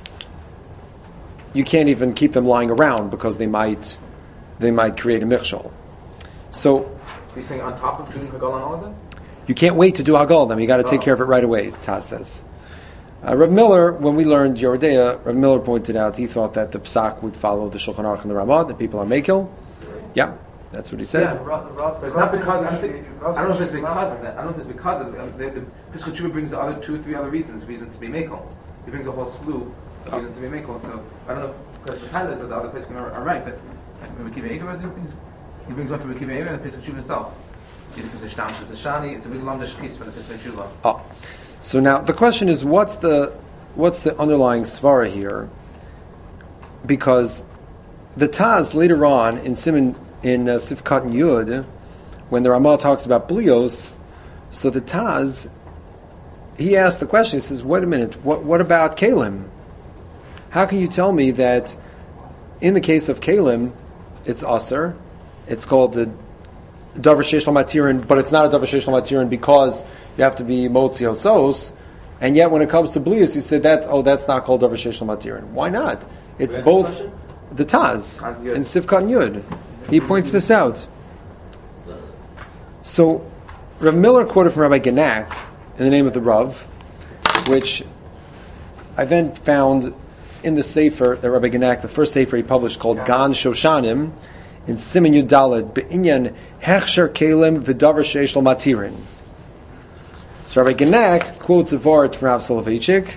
you can't even keep them lying around because they might they might create a michshol. So You're saying on top of doing Hagal on all of them? you can't wait to do Hagal them. You got to take Oh. care of it right away, the Taz says. Uh, Reb Miller, when we learned Yoredeya, Reb Miller pointed out he thought that the Psak would follow the Shulchan Aruch and the Ramah, that people are Mekil. Yeah, that's what he said. Yeah. The Rav- the Rav- But it's the not Rav because I thinks don't, it think, should be- I Rav don't know if thinks it's it should be because of ma'akel. that. I don't know if it's because of um, the, the Pesach Tshuva brings the other two, three other reasons, reasons to be makel. He brings a whole slew of Oh. reasons to be makel. So I don't know if, because the titles of the other Pesach are, are right, but Rabbi Kiva Eger, he brings he brings one from Rabbi Kiva Eger and the Pesach Tshuva itself. Because the Shtam Shas Shani, it's a big lamda shchis for the Pesach Tshuva. Oh. So now the question is, what's the what's the underlying svara here? Because the Taz later on in Simon in uh, Sifkat and Yud, when the Ramah talks about blios, so the Taz he asked the question. He says, "Wait a minute. What what about kalim? How can you tell me that in the case of kalim, it's aser, it's called the davar sheish lo matirin, but it's not a davar sheish lo matirin because you have to be motzi hotzos, and yet when it comes to blius, you say that oh that's not called davar sheish lo matirin. Why not? It's Who asked both this question? the Taz Taz Yud. and Sifkat and Yud. He points this out. So Rav Miller quoted from Rabbi Genak in the name of the Rav, which I then found in the Sefer that Rabbi Genak, the first Sefer he published called Gan Shoshanim, in Siman Yud Daled, Be'inyan Hechsher Kelim V'davar Sheish Lo Matirin. So Rabbi Genak quotes a vart from Rav Soloveitchik,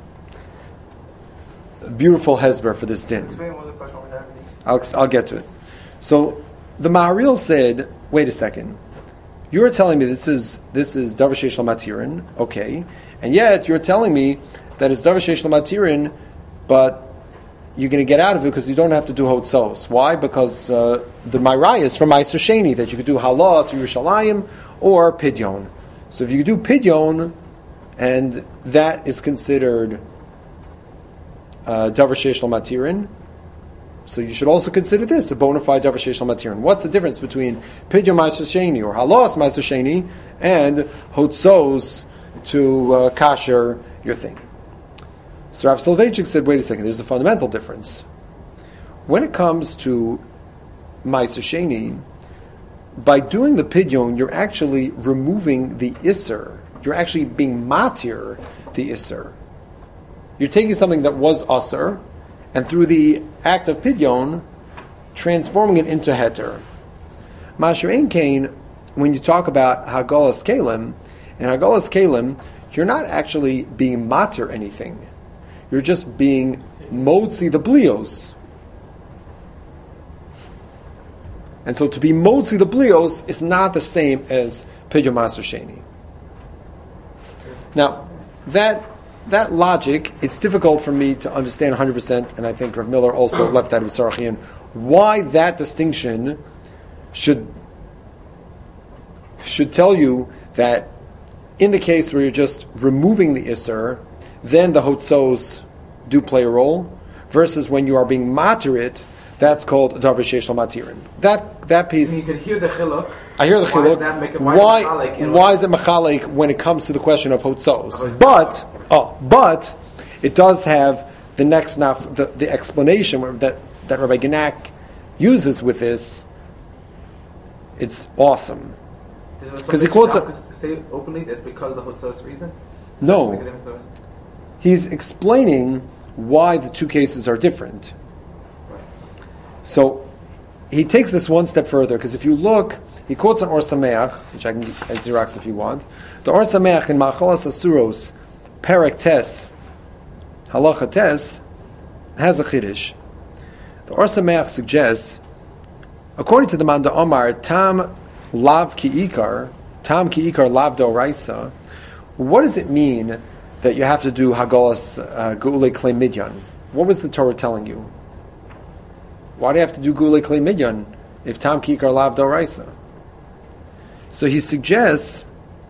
a beautiful hezber for this din. Explain what the question we're having. I'll, I'll get to it. So the Ma'aril said, wait a second, you're telling me this is this is Davar Sheish Lo Matirin, okay, and yet you're telling me that it's Davar Sheish Lo Matirin, but you're going to get out of it because you don't have to do Hotzos. Why? Because uh, the Mairaya is from Ma'aser Sheni, that you could do Halah to Yerushalayim or Pidyon. So if you do Pidyon, and that is considered uh, Davar Sheish Lo Matirin, so you should also consider this a bona fide davar sheish lo matirin. What's the difference between pidyon ma'aser sheni or halas ma'aser sheni and hotzos to uh, kasher your thing? So Rav Soloveitchik said, wait a second, there's a fundamental difference. When it comes to ma'aser sheni, by doing the pidyon, you're actually removing the isser. You're actually being matir the isser. You're taking something that was aser, and through the act of pidyon, transforming it into heter. Masher ein kain, when you talk about hagalas kalim, in hagalas kalim, you're not actually being mater anything. You're just being motzi the blios. And so to be motzi the blios is not the same as pidyon maser sheni. Now, that That logic, it's difficult for me to understand one hundred percent, and I think Rav Miller also left that with Sarachian, why that distinction should should tell you that in the case where you're just removing the Isser, then the Hotzos do play a role, versus when you are being materit, that's called Davar Sheish Lo Matirin. That, that piece... And you can hear the chiluk. I hear the Why chiluk. does that make it- why Why, is it machalik, you know? why is it machalik when it comes to the question of hotzos? Oh, But oh, but it does have the next naf, the, the explanation where- that that Rabbi Genak uses with this. It's awesome. Because he quotes a- Say openly that because of the Hotzos reason? Make a No, difference to us? he's explaining why the two cases are different. Right. So he takes this one step further, because if you look, he quotes an Or Sameach, which I can give as Xerox if you want. The Or Sameach in Machalas Asuros, Perek Tes, Halacha Tes, has a Chiddush. The Or Sameach suggests, according to the Manda Omar, Tam lav ki ikar, tam ki ikar lav doraisa. What does it mean that you have to do Hagalas uh, Geulei Klei Midyan? What was the Torah telling you? Why do you have to do Geulei Klei Midyan if Tam Kikar Lav Doraisa? So he suggests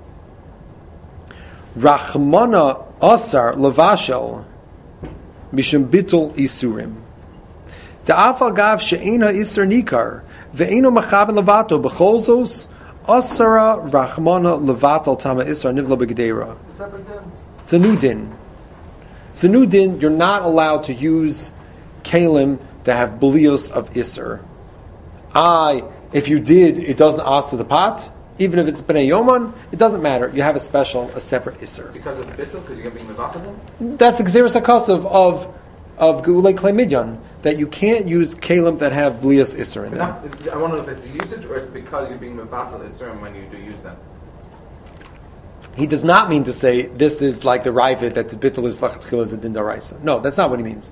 Rachmana Asar Levashel Mishum Bitul Isurim. Ta'afal Gav She'ena Isur Nikar Ve'eno Machaben Levato B'cholzos Asara Rachmana Levatal Tama Isra Nivla B'Gedeira. It's a new din. It's a new din. You're not allowed to use kalim to have blios of Isser. I, if you did, it doesn't ask to the pot. Even if it's b'nei yoman, it doesn't matter. You have a special, a separate Isser. Because of bittul, because you're being mevatable? That's the Gzeres HaKasav of of Geulei Klei Midyan, that you can't use kalim that have blios Isser in them. Not, I want to know if it's the usage or it's because you're being mevatel Isser when you do use them. He does not mean to say this is like the Ravid that the bittul is lachatchila is a din daraisa. No, that's not what he means.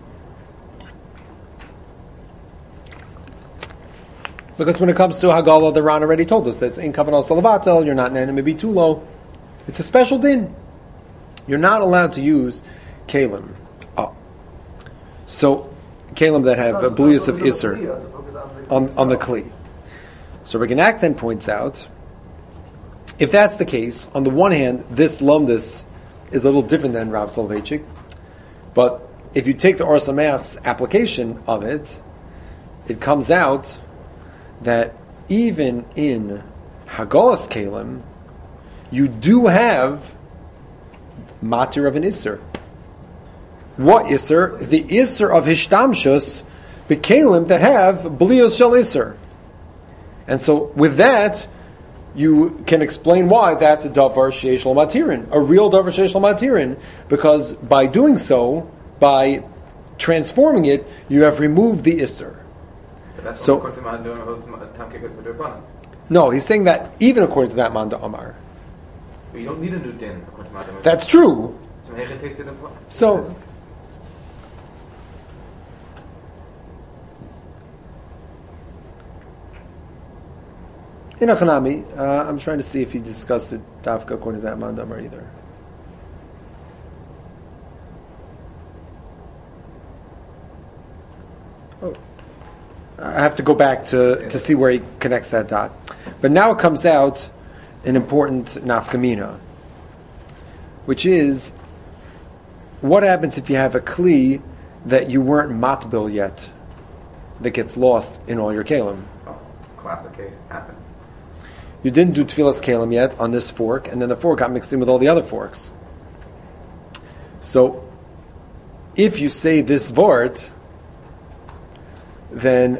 Because when it comes to Hagala, the Ran already told us that it's in kavanah salavatel. You're not nanim too low. It's a special din. You're not allowed to use kalim. Oh. So kalim that have a blius of iser on on the kli. So Reganak then points out, if that's the case, on the one hand, this lumdus is a little different than Rav Soloveitchik, but if you take the Or Sameach's application of it, it comes out that even in Hagalas Kalim, you do have matir of an Isser. What Isser? The Isser of Hishtamshus, the Kalim that have Blios Shel Isser. And so with that, you can explain why that's a davar sheish lo matirin, a real davar sheish lo matirin, because by doing so, by transforming it, you have removed the Isser. That's So, no, he's saying that even according to that Manda Omar. But you don't need a new din according to Manda. That's true. So Hechel takes it in- So, in Achanami, uh, I'm trying to see if he discussed it Dafka according to that Manda Omar either. Oh. I have to go back to, to see where he connects that dot. But now it comes out an important nafkamina, which is, what happens if you have a kli that you weren't matbil yet, that gets lost in all your kalim? Oh, classic case happens. You didn't do tefillas kalim yet on this fork, and then the fork got mixed in with all the other forks. So, if you say this vort, then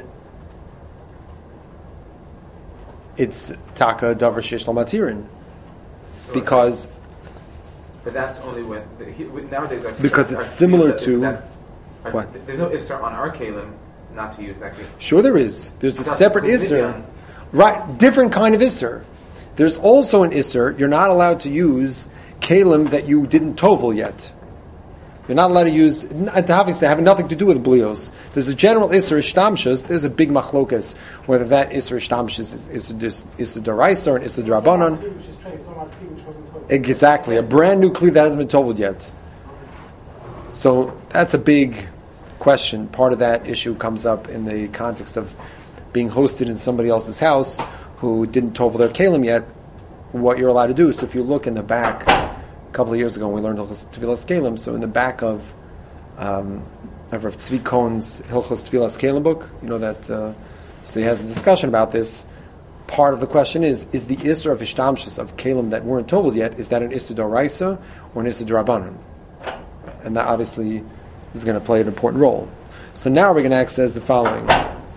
it's taka davar sheish lo matirin, because But that's only with, the, he, with nowadays. I Because our- it's similar our- to- that- our- what? There's no isser on our kalim not to use that kalim. sure there is. There's a That's separate the isser, midyan. right? Different kind of isser. There's also an isser. You're not allowed to use kalim that you didn't tovel yet. You're not allowed to use, obviously, having nothing to do with blios. There's a general isser shtamshus. There's a big machlokas whether that isser shtamshus is is is a deraisa or an isser drabanan. Exactly, a brand new kli that hasn't been toveled yet. So that's a big question. Part of that issue comes up in the context of being hosted in somebody else's house who didn't tovel their kalim yet. What you're allowed to do. So if you look in the back, a couple of years ago, we learned Hilchos Tevilas Kalim. So in the back of um, of Rav Tzvi Cohen's Hilchos Tevilas Kalim book, you know that. Uh, so he has a discussion about this. Part of the question is: is the isser of ishtamshus of kalim that weren't toveled yet, is that an isser doraisa or an isser drabanan? And that obviously is going to play an important role. So now we're going to says the following.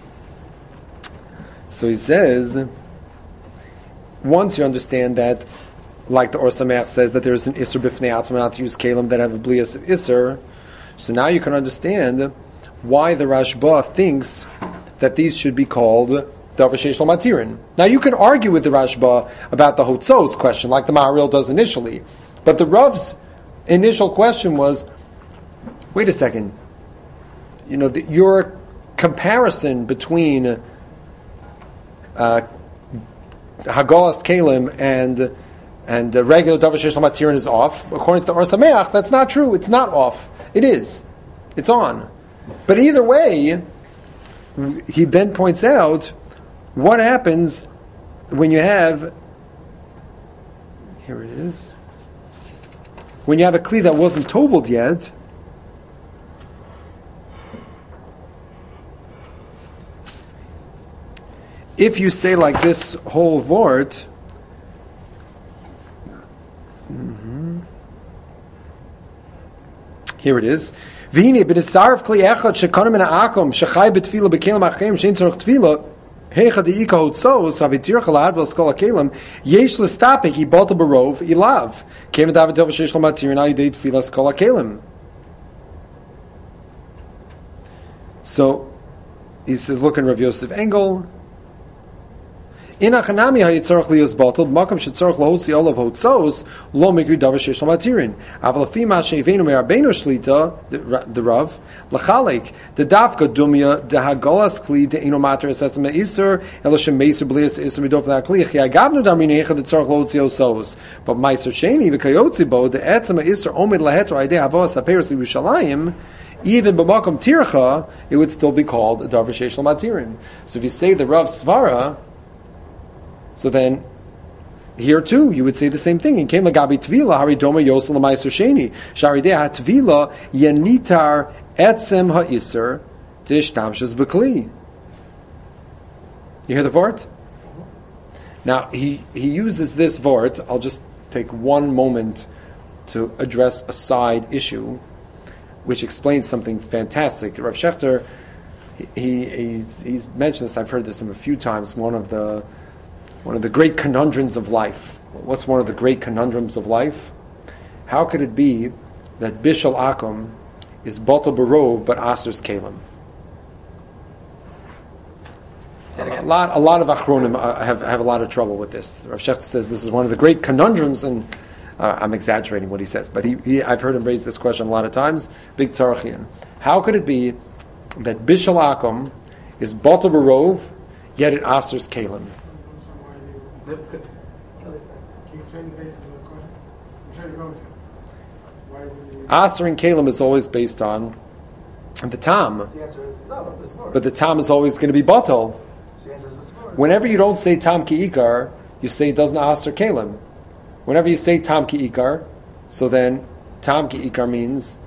So he says, once you understand that, like the Or Sameach says, that there is an isser b'fnei atzma not to use kalim that have a blias of isser, so now you can understand why the Rashba thinks that these should be called davar sheish lo matirin. Now you can argue with the Rashba about the Hotzos question, like the Maharil does initially, but the Rav's initial question was, wait a second, you know, the, your comparison between uh, Hagolas Kalim and and the regular Davar Sheish Matirin is off. According to the Or Sameach, that's not true. It's not off. It is. It's on. But either way, he then points out what happens when you have, here it is, when you have a kli that wasn't toveled yet. If you say like this whole vort, mm-hmm. Here it is. V'hine b'nisarv kli echad shekonim in ha'akom shechai b'tfila b'kelim achim shein tzorach tfila heicha de'ika hotzos havitir chalad v'askol ha'kelim yesh l'stapik ibolta barov ilav kem david dov sheish l'matir na yidei tfila skol ha'kelim. So he says, look in Rav Yosef Engel. In achanami hayitzarach liyos bottle, makam shetzarach lahosi olav hotzos lo mikri davar sheish l'matirin. Aval afi ma sheivenu me'arbeinu shlita the Rav lachalek the dafka dumya the hagolas kli the ino mater esesem me'iser eloshem meiser blias iser midof la'kli chi agavnu damin echad the tzarach lahosi hotzos. But meiser sheni v'kayotzi bo the etzem me'iser omid laheter aidei havos haperes l'Yerushalayim. Even b'makom tircha, it would still be called a davar sheish l'matirin. So if you say the Rav Svara, so then, here too, you would say the same thing. In Kem Lagabi Tvila, Haridoma Yosel Lamaiser Sheni, Sharideh HaTvila, Yanitar Etzem HaIser, Tishtamshas Bekli. You hear the vort? Now, he, he uses this vort. I'll just take one moment to address a side issue, which explains something fantastic. Rav Shechter, he, he's, he's mentioned this, I've heard this a few times, one of the One of the great conundrums of life. What's one of the great conundrums of life? How could it be that Bishal Akum is Batal Barov but Aser's Kalim? A lot, a lot of Achronim have, have a lot of trouble with this. Rav Shechter says this is one of the great conundrums, and uh, I'm exaggerating what he says, but he, he, I've heard him raise this question a lot of times. Big Tzarachian. How could it be that Bishal Akum is Batal Barov yet it Aser's Kalim? Can you explain the basis of the question? I'm sure you're going to. Why would you... Aser and Kalim is always based on the Tam. The answer is no, but this word. But the Tam is always going to be Batal. So the answer is this word. Whenever you don't say Tam Ki Ikar, you say it doesn't Aser Kalim. Whenever you say Tam Ki Ikar, so then Tam Ki Ikar means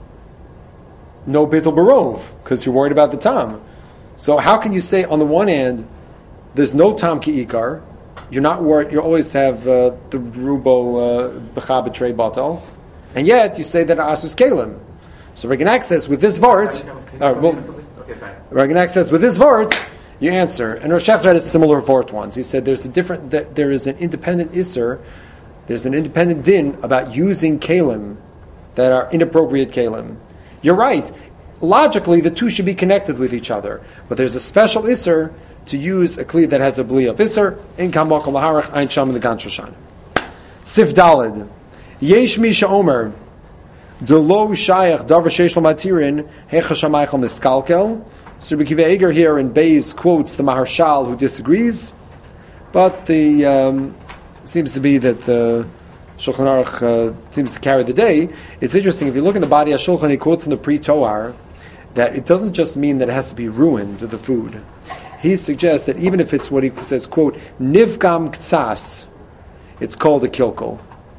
no Bitul Barov, because you're worried about the Tam. So how can you say on the one hand, there's no Tam Ki Ikar, you're not worried, you always have uh, the Rubo Becha Betrei Batal, and yet you say that Asus Kalim. So Reganak says with this Vort, uh, well, Reganak says with this Vort, you answer. And Rosh Hashanah had a similar Vort once. He said there's a different, that there is an independent Isser, there's an independent din about using Kalim that are inappropriate Kalim. You're right. Logically, the two should be connected with each other, but there's a special Isser to use a kli that has a bli of Isser, in Kambok Laharach, Ein Sham in the Gan Shoshan. Sif Dalid. Yesh Misha Omer, De Lo Shayach, Davar Sheish Matirin, Hecha Shamaychel Miskalkel. So Rabbi Akiva Eger here in Beis quotes the Maharshal who disagrees, but the um, seems to be that the Shulchan Aruch uh, seems to carry the day. It's interesting, if you look in the body of Shulchan, he quotes in the Pre-Toar that it doesn't just mean that it has to be ruined, the food. He suggests that even if it's what he says, quote, Nivgam Ktsas, it's called a kilkel.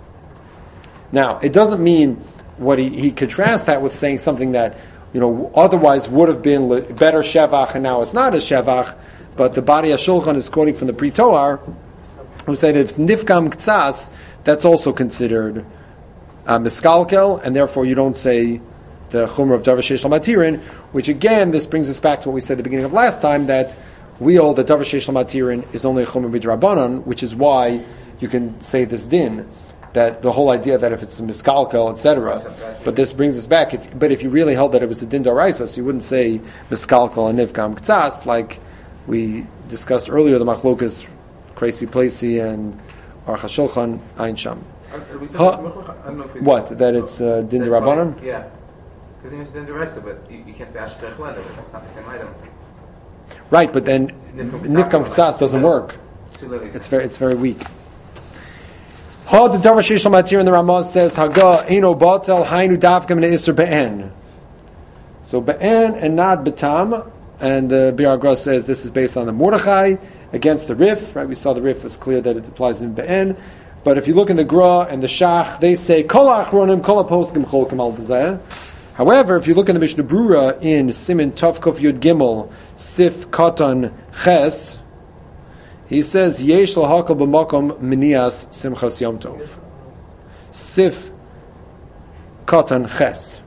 Now, it doesn't mean what he, he contrasts that with saying something that, you know, otherwise would have been le, better Shevach, and now it's not a Shevach, but the Bari HaShulchan is quoting from the Pre-Toar, who said if it's Nivgam Ktsas, that's also considered uh, Miskalkel, and therefore you don't say the Chumrah of Davar Sheish Matirin, which again, this brings us back to what we said at the beginning of last time, that we hold that Davar Sheish Matirin is only a Chumrah B'Drabanan, which is why you can say this din, that the whole idea that if it's a Miskalkel, et cetera. But this brings us back, if, but if you really held that it was a din d'oraisa, so you wouldn't say Miskalkel and Nivgam Ktsas, like we discussed earlier, the Machlokas, Crazy Placey, and Aruch HaShulchan, Ein Sham. Huh? What? That it's uh, din d'Rabanan? Yeah. Because he mentioned the rest of it, you, you can't say Asher Techlenda, but that's not the same item. Right, but then Nivkam Ktsas doesn't work. Too late. It's very, it's very weak. Ha the Davar Sheish Matir in the Ramah says Haga Eino Batel Hainu Davkam Isser Be'en. So Be'en and not Betam, and the uh, Bir Gra says this is based on the Mordechai against the Rif. Right, we saw the Rif was clear that it applies in Be'en. But if you look in the Gra and the Shach, they say Kol Achronim Kol Aposkim Cholkim Al Dezeh. However, if you look in the Mishnah Brura in Simin Tov Kof Yud Gimel Sif Katan Ches, he says Yesh Lahakal B'Makom Minias Simchas Yom Tov. Sif Katan Ches.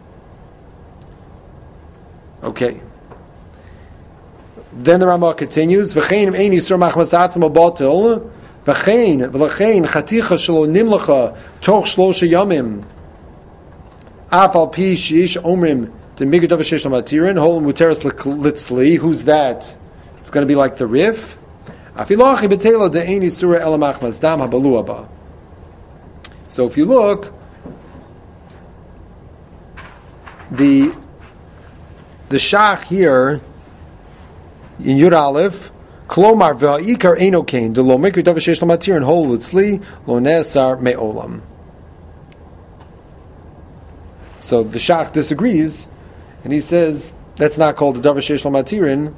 Okay. Then the Ramah continues. V'chein im ein yisur machmas atzmo batil. V'chein v'lechein chaticha shelo nimlacha toch shlosha yamim. Af al pi sheish omrim to migdav sheish matirin hol muteres litzli. Who's that? It's going to be like the Rif. Afilachi betela de ein yisur el machmas dam habalu haba. So if you look, the the Shach here in Yud Aleph, Klomar ve'ikar eino kain de lo mikri davar sheish lamatir and hol litzli lo nesar me'olam. So the Shach disagrees, and he says that's not called the davar sheish lamatirin,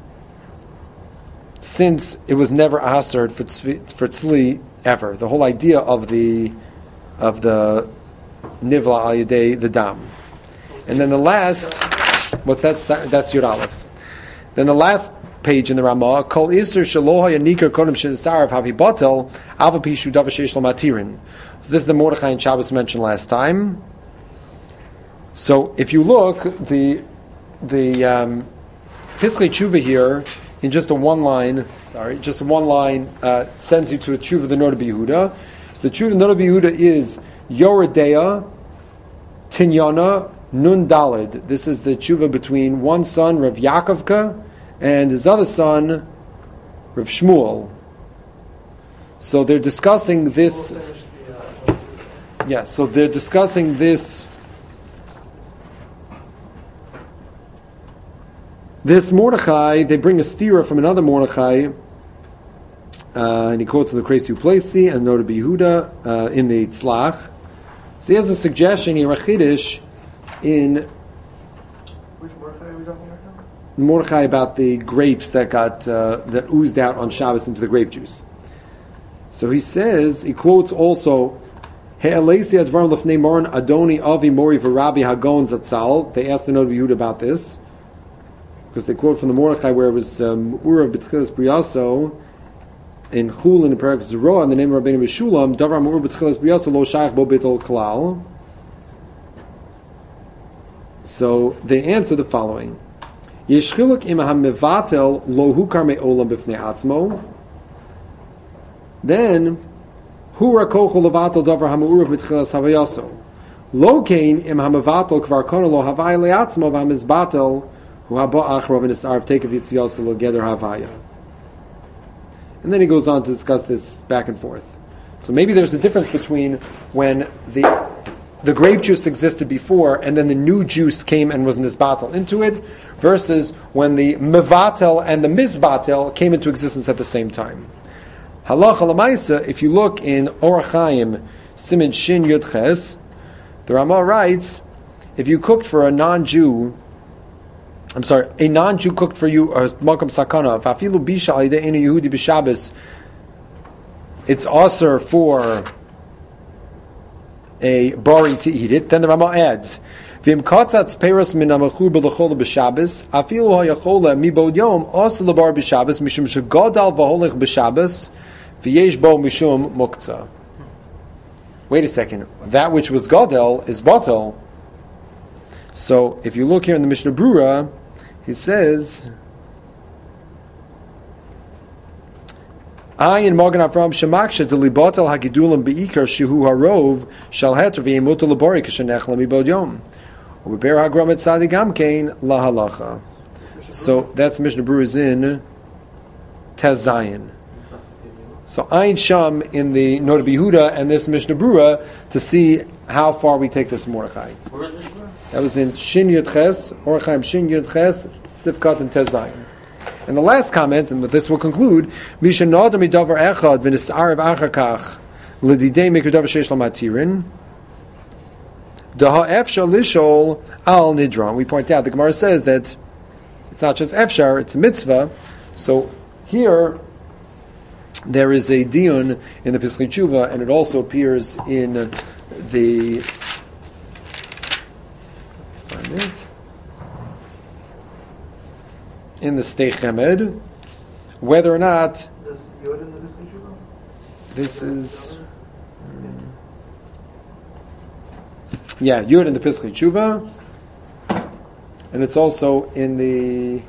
since it was never asered for for tzli ever. The whole idea of the of the nivla al yedei the dam, and then the last, what's that? That's Yud Aleph. Then the last page in the Ramah, Kol Isser Shaloha Yanikar Kodem Shinasar of Havi Batel Avapishu Davashesh Matirin. So this is the Mordechai and Shabbos mentioned last time. So if you look, the the um, Piskei Tshuva here in just a one line, sorry, just one line uh, sends you to a Tshuva of the Noda B'Yehuda. So the Tshuva of the Noda B'Yehuda is Yoredeya Tinyana Nun Dalid. This is the Tshuva between one son, Rav Yaakovka, and his other son, Rav Shmuel. So they're discussing this. Yeah, so they're discussing this. This Mordechai, they bring a stira from another Mordechai, uh, and he quotes the Kreis Uplesi and Noda B'Yehuda uh, in the Tzlach. So he has a suggestion here, a Chiddush, in Which Mordechai are we talking about now? Mordechai about the grapes that got uh, that oozed out on Shabbos into the grape juice. So he says, he quotes also, He'elesi advarim lefnei moran Adoni Avi Mori v'Rabbi Hagon Zatzal. They asked the Noda B'Yehuda about this, because they quote from the Mordechai where it was um, Urav B'tchilas Briyaso in Chul in the Perak Zeroah in the name of Rabbeinu Meshulam, Davar Urav B'tchilas Briyaso lo shayach bo bitol klal. So they answer the following: Yesh chiluk im ha-mevatel lo hukar me'olam b'fnei atzmo. Then hu rakocho levatel davar ha-me'urav b'tchilas havayaso. Lo kein im ha-mevatel kvar kono lo havaya le'atzmo v'ha-mizbatel hu haba achrav v'nisarv tekev yitziyaso lo geder havaya. And then he goes on to discuss this back and forth. So maybe there's a difference between when the the grape juice existed before, and then the new juice came and was nizbatel into it, versus when the mevatel and the mizbatel came into existence at the same time. Halacha l'maisa, if you look in Orach Chaim, Simin Shin Yud Ches, the Ramah writes, if you cooked for a non-Jew, I'm sorry, a non-Jew cooked for you a makam sakana, v'afilu bisha al yidei enu Yehudi b'Shabbos, it's aser for a bari to eat it. Then the Ramah adds, "V'im katzatz peros min amachur b'lechola b'Shabbos, afilu hayachola mibod yom also lebar b'Shabbos mishum shegadal v'holech b'Shabbos v'yesh bo mishum muktzah." Wait a second. That which was gadol is batel. So if you look here in the Mishnah Brura, he says, Ayin Magen Avram Shemaksha to Libatel Hagidulam Beikar Shehu Harov Shal Heter V'Yemuta Labori Kashanechla Mibod Yom Ubeber Hagram Et Tzadi Gamkein La Halacha. So that's Mishnah Brura is in Tez Zayin. So Ayin Sham in the Noda B'Yehuda and this Mishnah Brura to see how far we take this Mordechai. Where is Mishnah Brura? That was in Shin Yud Ches, Orach Chaim Shin Yud Ches, Sifkat and Tez Zayin. And the last comment, and with this we'll conclude, Misha Nada Midavar Echad V'Nis'arav Achar Kach L'Didei Mikra Davar Sheish Lo Matirin Daha Efshar Lishol Al Nidron. We point out, the Gemara says that it's not just Efshar, it's a mitzvah. So here, there is a dion in the Pischei Tshuva, and it also appears in the find it, in the Stei Chemed, whether or not Does Yod in the Pischei Tshuva? this is um, yeah Yud in the Pischei Tshuva, and it's also in the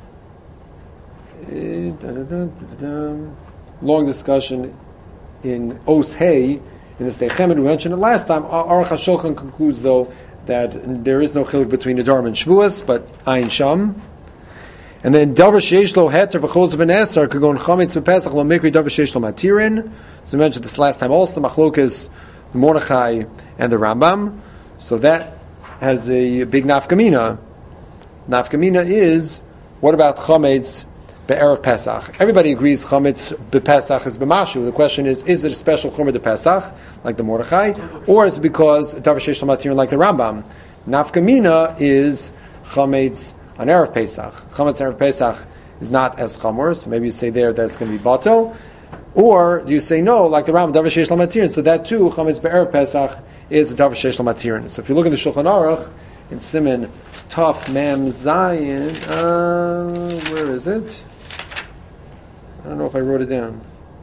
uh, da, da, da, da, da, long discussion in Os Hey in the Stei Chemed. We mentioned it last time. Aruch HaShulchan concludes, though, that there is no chiluk between Nedarim and Shvuas, but Ayin Sham. And then Davar Sheish Lo Heter V'Chol Z'V'Nesar Kagon Chametz V'Pesach Lo Mikri Davar Sheish Lo Matirin. So we mentioned this last time also, the Machlokes, the Mordechai, and the Rambam. So that has a big nafkamina. Nafkamina is, what about Chametz Be'erev Pesach? Everybody agrees Chametz Be'Pesach is B'Mashu. The question is, is it a special Chomer de Pesach, like the Mordechai, or is it because Davar Sheish Lo Matirin, like the Rambam? Nafkamina is Chametz on Erev Pesach. Chametz Erev Pesach is not as Chomer, so maybe you say there that it's going to be Batel. Or do you say no, like the Rambam, Davar Sheish Lo Matirin? So that too, Chametz Be'erev Pesach is Davar Sheish Lo Matirin. So if you look at the Shulchan Aruch, in Siman Taf Mem Zayin, uh, where is it? I don't know if I wrote it down.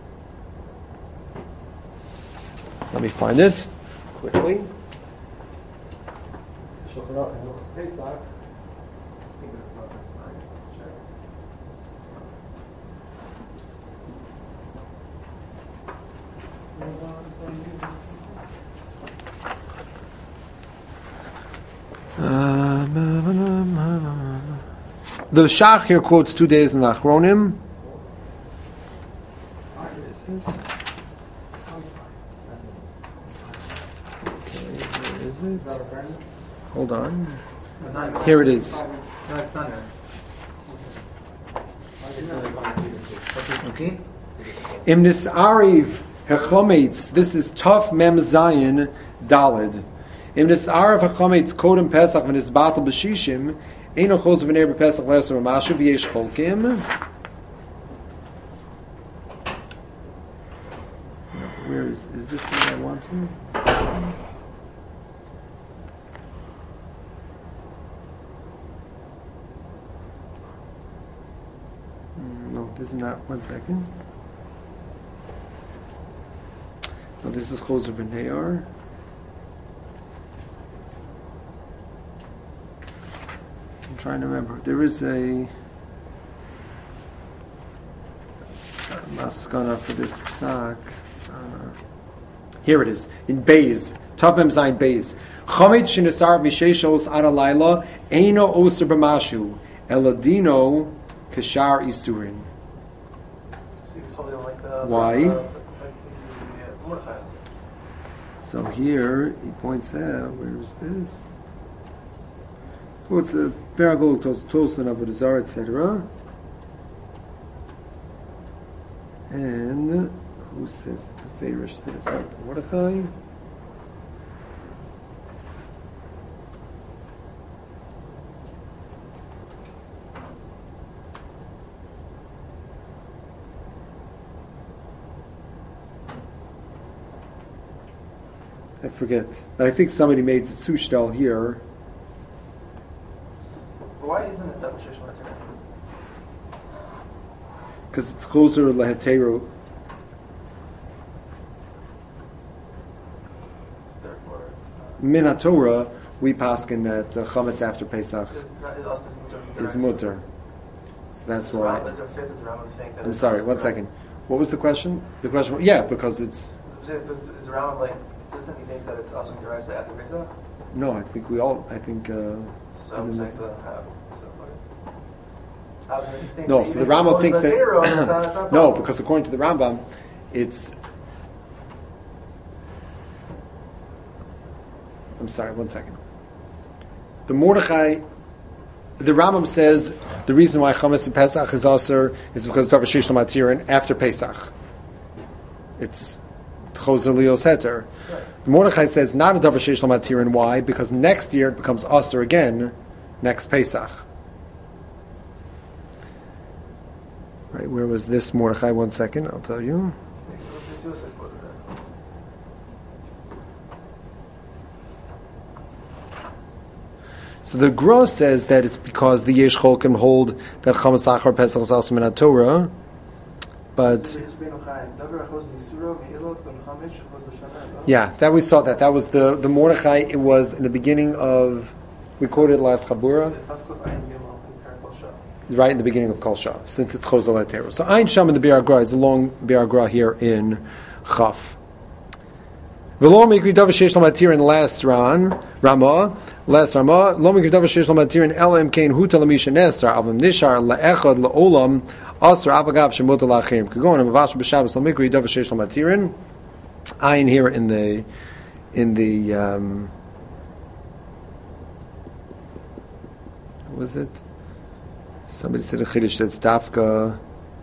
Let me find it quickly. Shulchan Aruch, Hilchos Pesach. I think it's Taf Mem Zayin. Check. The Shach here quotes two days in the Achronim. Where is it? Okay, where is it? Hold on. Here it is. No, it's not there. Okay. Imnis Ariv Hechometz. This is Tuf Mem Zayin Dalid. Imnis Ariv Hechometz Kodem Pesach V'nis Batel B'Shishim Eino Chos V'ner B'Pesach Leser V'Mashu V'yesh Cholkim. Where is is this the one I want to? No, this is not. One second. No, this is Choser V'Ne'ar. I'm trying to remember. There is a maskana for this psak. Uh, here it is in Beis. Tav Mem Zayin Beis. Chametz shenisar misheshos ad alayla eino oser b'mashu eladino kashar isurin. Why? So here he points out, where is this? So it's a Peragol Tosan of Avodah et cetera. And who says Favorish that it's not Mordechai? I forget. But I think somebody made the Sushtel here. Why isn't it double Sheish Lo Matirin? Because it's closer leheteru. Therefore, Min HaTorah, we paskin that uh, chametz after Pesach it's not, it also is is mutter. So that's Is why. Ram- is there fit as a Rambam to think that I'm it's sorry. also One correct? second. What was the question? The question. Yeah, because it's Is, it, is, is Rambam like consistent? He thinks that it's also Deraisa after Pesach. no. I think we all. I think. Uh, So I I'm don't saying know. so. Uh, so okay. I was gonna think No, that so even the if Rambam it's thinks the hero, it's not- that it's not no, possible. because according to the Rambam, it's. I'm sorry. One second. The Mordechai, the Rambam says the reason why chametz in Pesach is aser is because davar sheish lo matirin after Pesach. It's choser lios heter. Mordechai says not a davar sheish lo matirin. Why? Because next year it becomes aser again, next Pesach. Right, where was this Mordechai? One second, I'll tell you. So the Gra says that it's because the Yesh Cholkim hold that Chametz Lachar Pesach is also min Torah, but yeah, that we saw that. That was the the Mordechai. It was in the beginning of, we quoted last Chabura, right in the beginning of Kol Shah, since it's Chosel HaTorah. So Ein Sham in the Biur HaGra is a long Biur HaGra here in Chaf. V'lo mikri davar sheish lo matirin last ran Rama last Rama lo mikri davar sheish lo matirin ela im kein huta lamisha nesar avim nishar leechad leolam asr avagav shemot lachim kagon mavash b'shabbos lo mikri davar sheish lo matirin. Ein here in the in the um, what was it? Somebody said a chiddush that's dafka.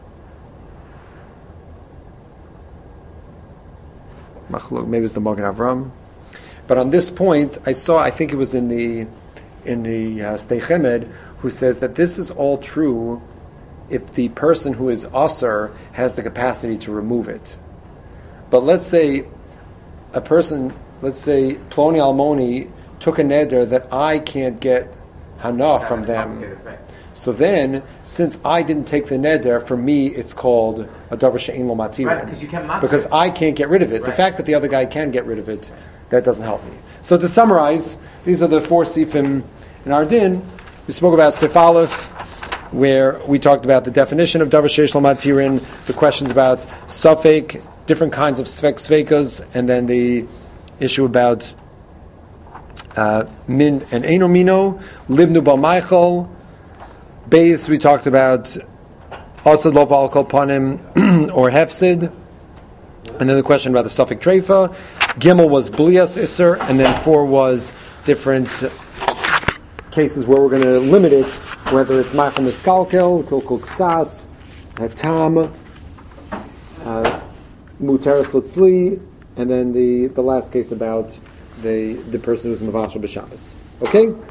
Maybe it's the Magen Avram, but on this point, I saw. I think it was in the in the uh, Stei Chemed, who says that this is all true if the person who is aser has the capacity to remove it. But let's say a person, let's say Ploni Almoni took a neder that I can't get hana from them. So then, since I didn't take the neder, for me it's called a davar she'ein lo matirin. Right, because you can't because I can't get rid of it. Right. The fact that the other guy can get rid of it, that doesn't help me. So to summarize, these are the four sifim in our din. We spoke about Sif Aleph, where we talked about the definition of davar she'ein lo matirin, the questions about safek, different kinds of svek svekas, and then the issue about uh, min and eino mino, libnu bal maichel. Beis, we talked about asad lo v'alkol panim or hefsid, and then the question about the suffix treifa. Gimel was blias iser, and then four was different cases where we're going to limit it, whether it's ma'achal miskalkel, kilkul ktsas, hatam, muteris litzli, and then the, the last case about the the person who's mavashal b'shabbos. Okay.